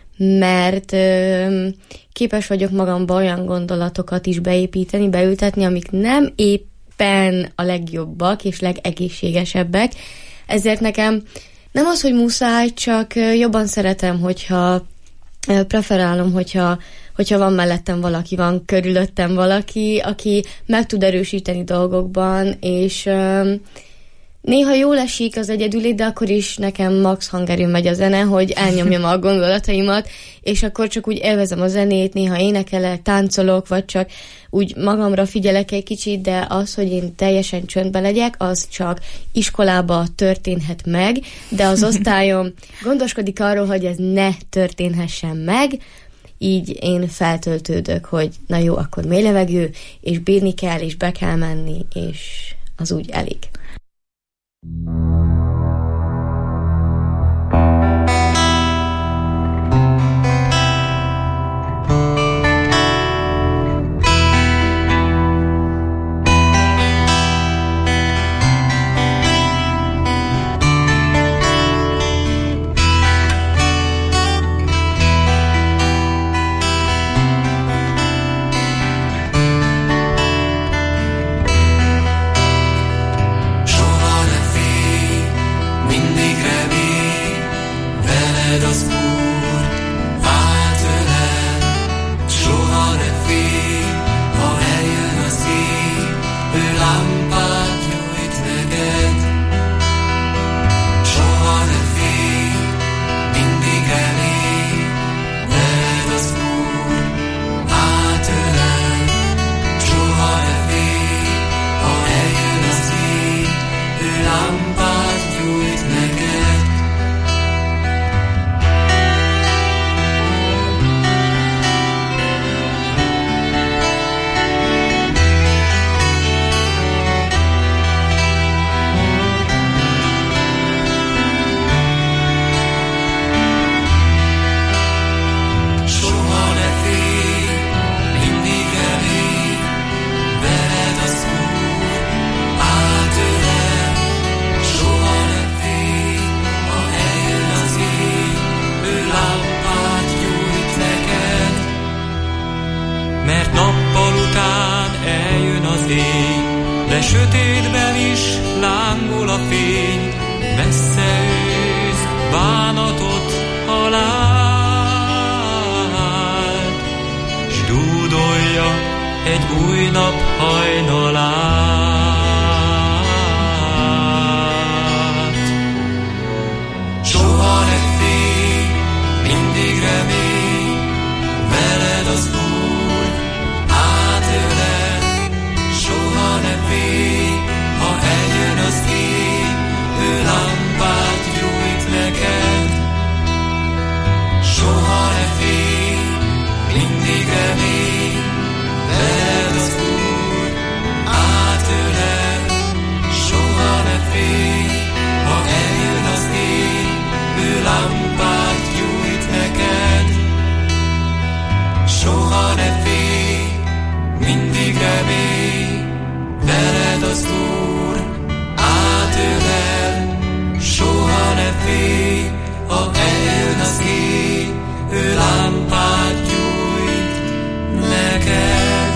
mert ö, képes vagyok magamba olyan gondolatokat is beépíteni, beültetni, amik nem éppen mindenképpen a legjobbak és legegészségesebbek. Ezért nekem nem az, hogy muszáj, csak jobban szeretem, hogyha preferálom, hogyha, hogyha van mellettem valaki, van körülöttem valaki, aki meg tud erősíteni dolgokban, és néha jól esik az egyedüli, de akkor is nekem max hangerőn megy a zene, hogy elnyomjam a gondolataimat, és akkor csak úgy élvezem a zenét, néha énekelek, táncolok, vagy csak úgy magamra figyelek egy kicsit, de az, hogy én teljesen csöndben legyek, az csak iskolába történhet meg, de az osztályom gondoskodik arról, hogy ez ne történhessen meg, így én feltöltődök, hogy na jó, akkor mély levegő, és bírni kell, és be kell menni, és az úgy elég. Sötétben is lángol a fény, messze ősz, bánatot, halált, s dúdolja egy új nap hajnalát. Soha ne félj, mindig remény, veled az Úr átölel. Soha ne félj, ha eljön az éj, ő lámpát gyújt neked. Soha ne félj, mindig remény, veled az Úr átölel. Soha ne félj, ha eljön az éj, ő lámpát gyújt neked. Soha ne félj, mindig remény, veled az Úr átölel. Soha ne félj, ha eljön az éj, ő lámpát gyújt neked.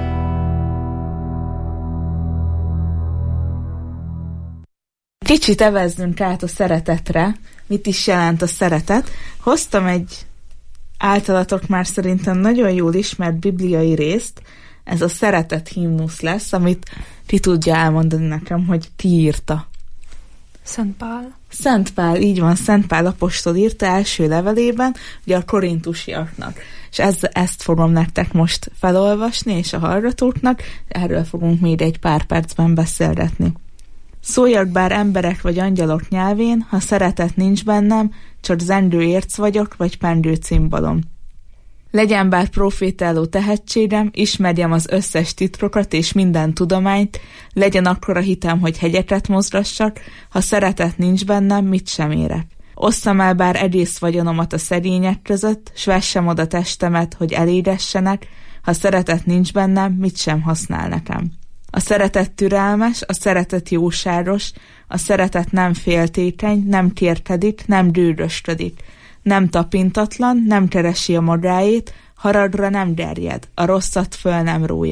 Kicsit evezzünk át a szeretetre. Mit is jelent a szeretet? Hoztam egy általatok már szerintem nagyon jól ismert bibliai részt. Ez a szeretet himnusz lesz, amit ti tudja elmondani nekem, hogy ki írta. Szent Pál. Szent Pál, így van, Szent Pál apostol írta első levelében, ugye a korintusiaknak. És ez, ezt fogom nektek most felolvasni, és a hallgatóknak, erről fogunk még egy pár percben beszélgetni. Szóljak bár emberek vagy angyalok nyelvén, ha szeretet nincs bennem, csak zendő érc vagyok, vagy pendő cimbalom. Legyen bár profétáló tehetségem, ismerjem az összes titkokat és minden tudományt, legyen akkora hitem, hogy hegyeket mozgassak, ha szeretet nincs bennem, mit sem érek. Osszam el bár egész vagyonomat a szegények között, s vessem oda testemet, hogy elégessenek, ha szeretet nincs bennem, mit sem használ nekem. A szeretet türelmes, a szeretet jóságos, a szeretet nem féltékeny, nem kérkedik, nem dühösködik, nem tapintatlan, nem keresi a magáét, haragra nem gerjed, a rosszat föl nem rója,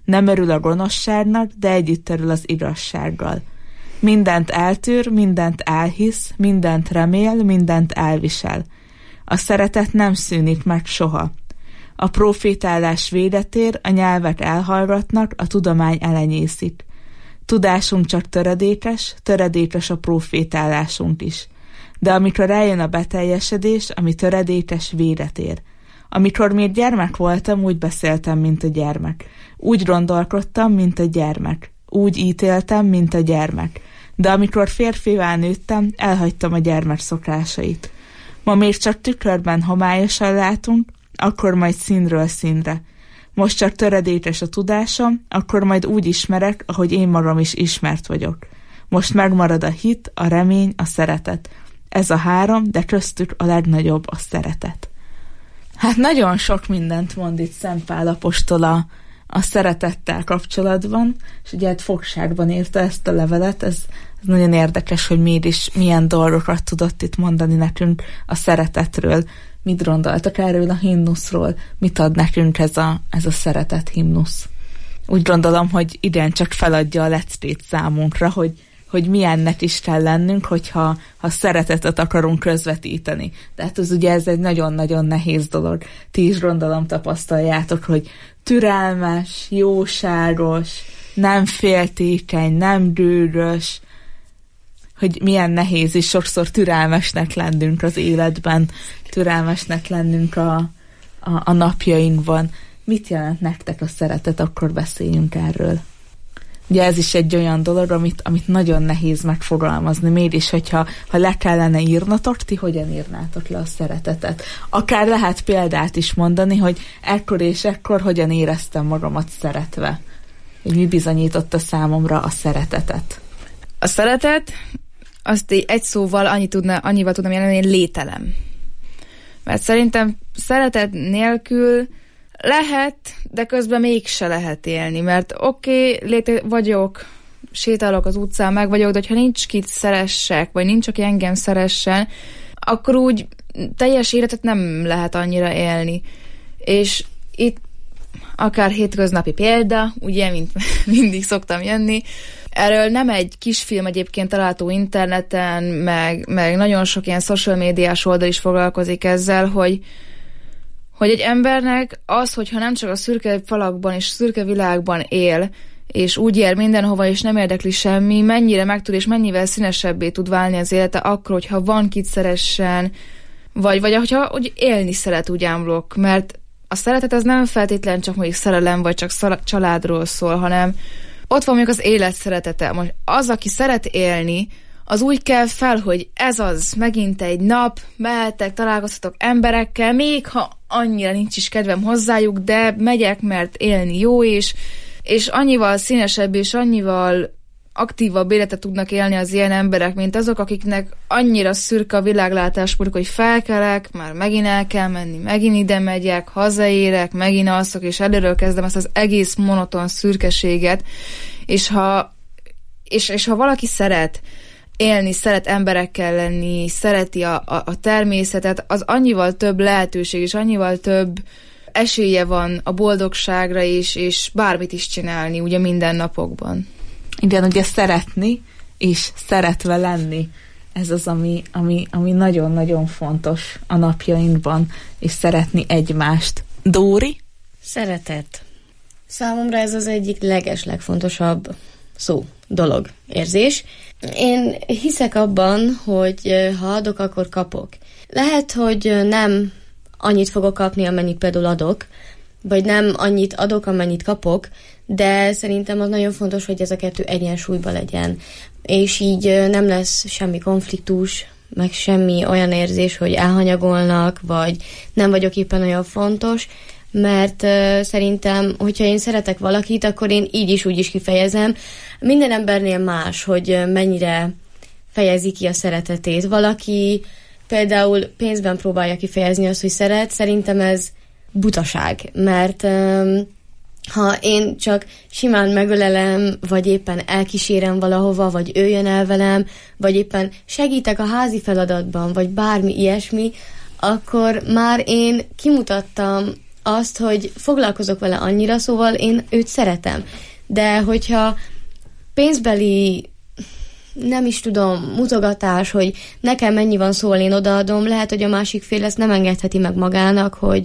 Nem örül a gonoszságnak, de együtt örül az igazsággal. Mindent eltűr, mindent elhisz, mindent remél, mindent elvisel. A szeretet nem szűnik meg soha. A profétálás véget ér, a nyelvek elhallgatnak, a tudomány elenyészik. Tudásunk csak töredékes, töredékes a profétálásunk is. De amikor eljön a beteljesedés, ami töredékes, véget ér. Amikor még gyermek voltam, úgy beszéltem, mint a gyermek. Úgy gondolkodtam, mint a gyermek. Úgy ítéltem, mint a gyermek. De amikor férfivá nőttem, elhagytam a gyermek szokásait. Ma még csak tükörben homályosan látunk, akkor majd színről színre. Most csak töredékes a tudásom, akkor majd úgy ismerek, ahogy én magam is ismert vagyok. Most megmarad a hit, a remény, a szeretet. Ez a három, de köztük a legnagyobb a szeretet. Hát nagyon sok mindent mond itt Szent Pál apostol a, a szeretettel kapcsolatban, és ugye hát fogságban írta ezt a levelet, ez, ez nagyon érdekes, hogy mégis milyen dolgokat tudott itt mondani nekünk a szeretetről. Mit gondoltak erről a himnuszról? Mit ad nekünk ez a, ez a szeretet himnusz? Úgy gondolom, hogy igen, csak feladja a leckét számunkra, hogy, hogy milyennek is kell lennünk, hogyha ha szeretetet akarunk közvetíteni. Tehát az ugye ez egy nagyon-nagyon nehéz dolog. Ti is gondolom tapasztaljátok, hogy türelmes, jóságos, nem féltékeny, nem dühös, hogy milyen nehéz is sokszor türelmesnek lennünk az életben, türelmesnek lennünk a, a, a napjainkban. Mit jelent nektek a szeretet, akkor beszéljünk erről. Ugye ez is egy olyan dolog, amit, amit nagyon nehéz megfogalmazni. Mégis, hogyha ha le kellene írnatok, ti hogyan írnátok le a szeretetet? Akár lehet példát is mondani, hogy ekkor és ekkor hogyan éreztem magamat szeretve. Hogy mi bizonyította számomra a szeretetet. A szeretet, azt egy szóval annyi tudna, annyival tudnám jelenteni, lételem. Mert szerintem szeretet nélkül lehet, de közben mégse lehet élni, mert oké, okay, léte vagyok, sétálok az utcán, meg vagyok, de ha nincs kit szeressek, vagy nincs, aki engem szeressen, akkor úgy teljes életet nem lehet annyira élni. És itt akár hétköznapi példa, ugye, mint mindig szoktam jönni, erről nem egy kisfilm egyébként található interneten, meg, meg nagyon sok ilyen social médiás oldal is foglalkozik ezzel, hogy, hogy egy embernek az, hogyha nem csak a szürke falakban és szürke világban él, és úgy ér mindenhova, és nem érdekli semmi, mennyire meg tud, és mennyivel színesebbé tud válni az élete akkor, hogyha van kit szeressen, vagy, vagy hogyha hogy élni szeret úgy ámblok, mert a szeretet az nem feltétlen csak mondjuk szerelem, vagy csak szal- családról szól, hanem ott van mondjuk az élet szeretete. Most az, aki szeret élni, az úgy kell fel, hogy ez az, megint egy nap, mehetek, találkozhatok emberekkel, még ha annyira nincs is kedvem hozzájuk, de megyek, mert élni jó is, és annyival színesebb és annyival aktívabb életet tudnak élni az ilyen emberek, mint azok, akiknek annyira szürke a világlátásmóduk, hogy felkelek, már megint el kell menni, megint ide megyek, hazaérek, megint alszok, és előről kezdem ezt az egész monoton szürkeséget, és ha, és, és ha valaki szeret élni, szeret emberekkel lenni, szereti a, a, a természetet, az annyival több lehetőség, és annyival több esélye van a boldogságra is, és bármit is csinálni, ugye mindennapokban. Igen, ugye szeretni és szeretve lenni. Ez az, ami, ami, ami nagyon-nagyon fontos a napjainkban, és szeretni egymást. Dóri? Szeretet. Számomra ez az egyik leges-legfontosabb szó, dolog, érzés. Én hiszek abban, hogy ha adok, akkor kapok. Lehet, hogy nem annyit fogok kapni, amennyit például adok, vagy nem annyit adok, amennyit kapok, de szerintem az nagyon fontos, hogy ez a kettő egyensúlyban legyen. És így nem lesz semmi konfliktus, meg semmi olyan érzés, hogy elhanyagolnak, vagy nem vagyok éppen olyan fontos, mert uh, szerintem, hogyha én szeretek valakit, akkor én így is úgy is kifejezem. Minden embernél más, hogy uh, mennyire fejezi ki a szeretetét. Valaki például pénzben próbálja kifejezni azt, hogy szeret, szerintem ez butaság, mert um, ha én csak simán megölelem, vagy éppen elkísérem valahova, vagy ő jön el velem, vagy éppen segítek a házi feladatban, vagy bármi ilyesmi, akkor már én kimutattam azt, hogy foglalkozok vele annyira, szóval én őt szeretem. De hogyha pénzbeli, nem is tudom, mutogatás, hogy nekem mennyi van, szóval én odaadom, lehet, hogy a másik fél ezt nem engedheti meg magának, hogy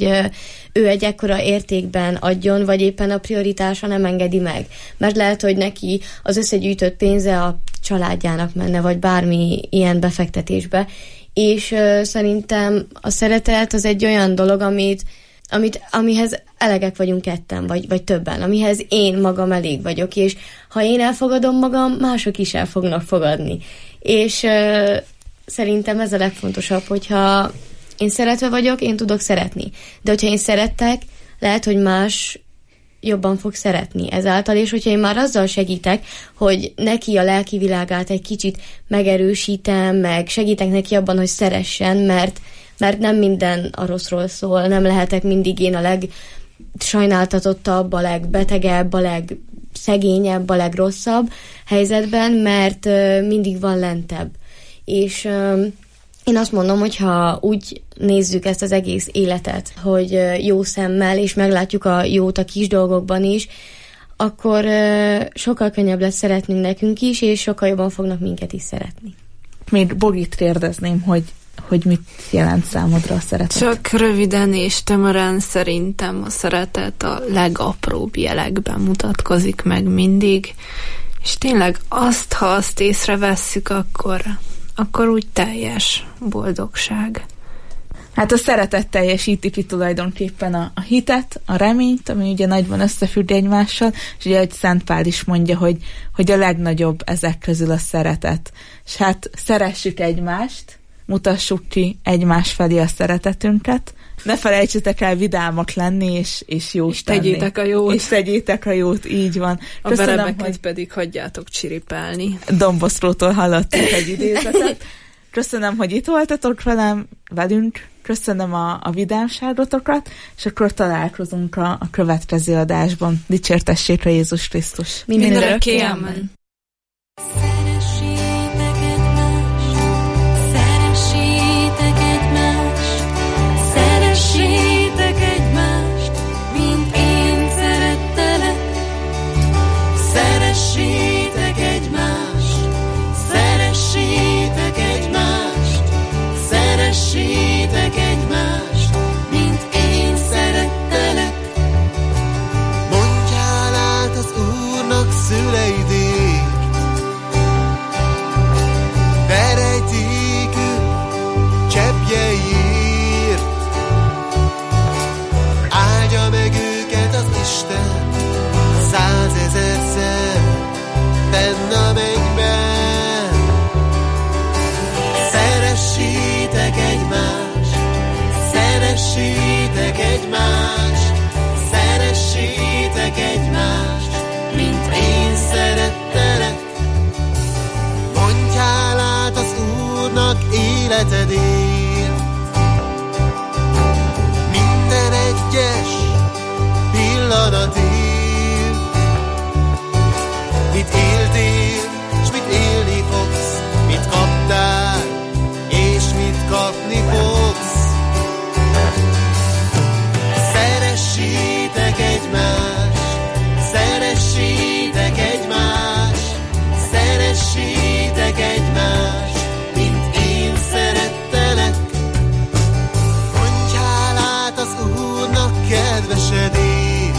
ő egy ekkora értékben adjon, vagy éppen a prioritása nem engedi meg. Mert lehet, hogy neki az összegyűjtött pénze a családjának menne, vagy bármi ilyen befektetésbe. És uh, szerintem a szeretet az egy olyan dolog, amit, amit, amihez elegek vagyunk ketten, vagy, vagy többen, amihez én magam elég vagyok, és ha én elfogadom magam, mások is el fognak fogadni. És uh, szerintem ez a legfontosabb, hogyha én szeretve vagyok, én tudok szeretni. De hogyha én szerettek, lehet, hogy más jobban fog szeretni ezáltal, és hogyha én már azzal segítek, hogy neki a lelki világát egy kicsit megerősítem, meg segítek neki abban, hogy szeressen, mert, mert nem minden a rosszról szól, nem lehetek mindig én a legsajnáltatottabb, a legbetegebb, a legszegényebb, a legrosszabb helyzetben, mert uh, mindig van lentebb. És uh, én azt mondom, hogy ha úgy nézzük ezt az egész életet, hogy jó szemmel, és meglátjuk a jót a kis dolgokban is, akkor sokkal könnyebb lesz szeretnünk nekünk is, és sokkal jobban fognak minket is szeretni. Még Bogit kérdezném, hogy, hogy mit jelent számodra a szeretet? Csak röviden és tömören szerintem a szeretet a legapróbb jelekben mutatkozik meg mindig, és tényleg azt, ha azt észrevesszük, akkor... akkor úgy teljes boldogság. Hát a szeretet teljesíti ki tulajdonképpen a, a hitet, a reményt, ami ugye nagyban összefügg egymással, és ugye, hogy Szent Pál is mondja, hogy, hogy a legnagyobb ezek közül a szeretet. És hát szeressük egymást, mutassuk ki egymás felé a szeretetünket, ne felejtsetek el vidámak lenni, és, és jót és tegyétek tenni. a jót. És tegyétek a jót, így van. A verebeket hogy... pedig hagyjátok csiripelni. Domboszlótól hallottunk egy idézetet. Köszönöm, hogy itt voltatok velem, velünk, köszönöm a, a vidámságotokat, és akkor találkozunk a, a következő adásban. Dicsértessék a Jézus Krisztus. Minden örökké, amen. Szeressétek egymást, mint én szerettelek. Szeressétek egymást, szeressétek egymást, szeressétek egymást, mint én szerettelek. Mondjál át az Úrnak szüleidért, verejtékük cseppjeiért. Áldja meg őket az Isten százezerszer fenn a mennyben. Szeressétek egymást, szeressétek egymást, szeressétek egymást, mint én szerettelek. Mondjál át az Úrnak életedért, minden egyes pillanatért. Mit éltél, és mit élni fogsz, mit kaptál, és mit kapni fogsz. Szeressétek egymást, szeressétek egymást, szeressétek egymást, mint én szerettelek. Mondjál át az Úrnak kedvesedét,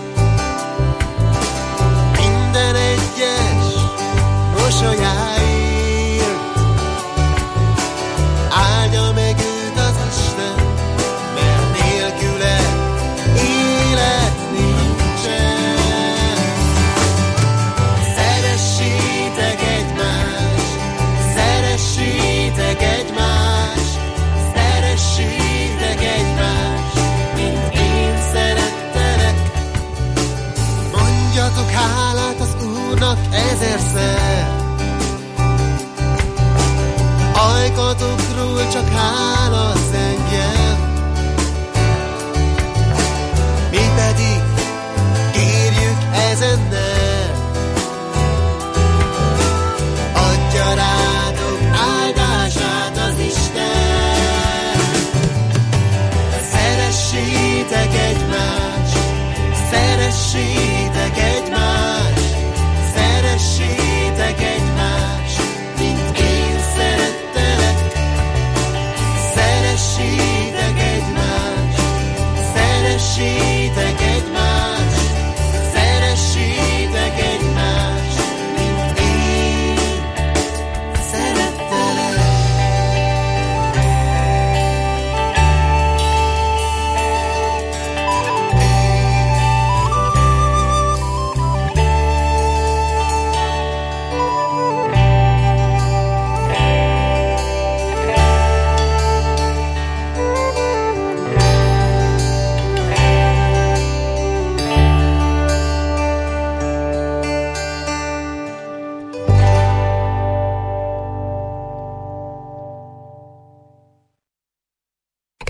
minden egyes mosolyáért. Áldja meg őt az Isten, mert nélküle élet nincsen. Szeressétek egymást, szeressétek egymást, szeressétek egymást, mint én szerettelek. Mondjatok hálát az Úrnak ezerszer, ajkatokról csak hála zengjen. Mi pedig kérjük ezennel, adja rátok áldását az Isten. Szeressétek egymást,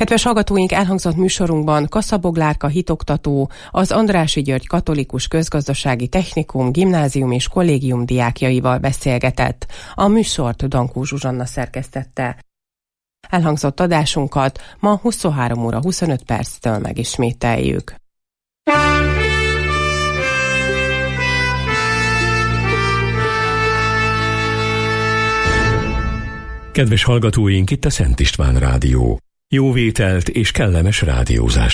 Kedves hallgatóink, elhangzott műsorunkban Kaszaboglárka hitoktató, az Andrássy György Katolikus Közgazdasági Technikum, Gimnázium és Kollégium diákjaival beszélgetett. A műsort Dankó Zsuzsanna szerkesztette. Elhangzott adásunkat ma huszonhárom óra huszonöt perctől megismételjük. Kedves hallgatóink, itt a Szent István Rádió. Jó vételt és kellemes rádiózást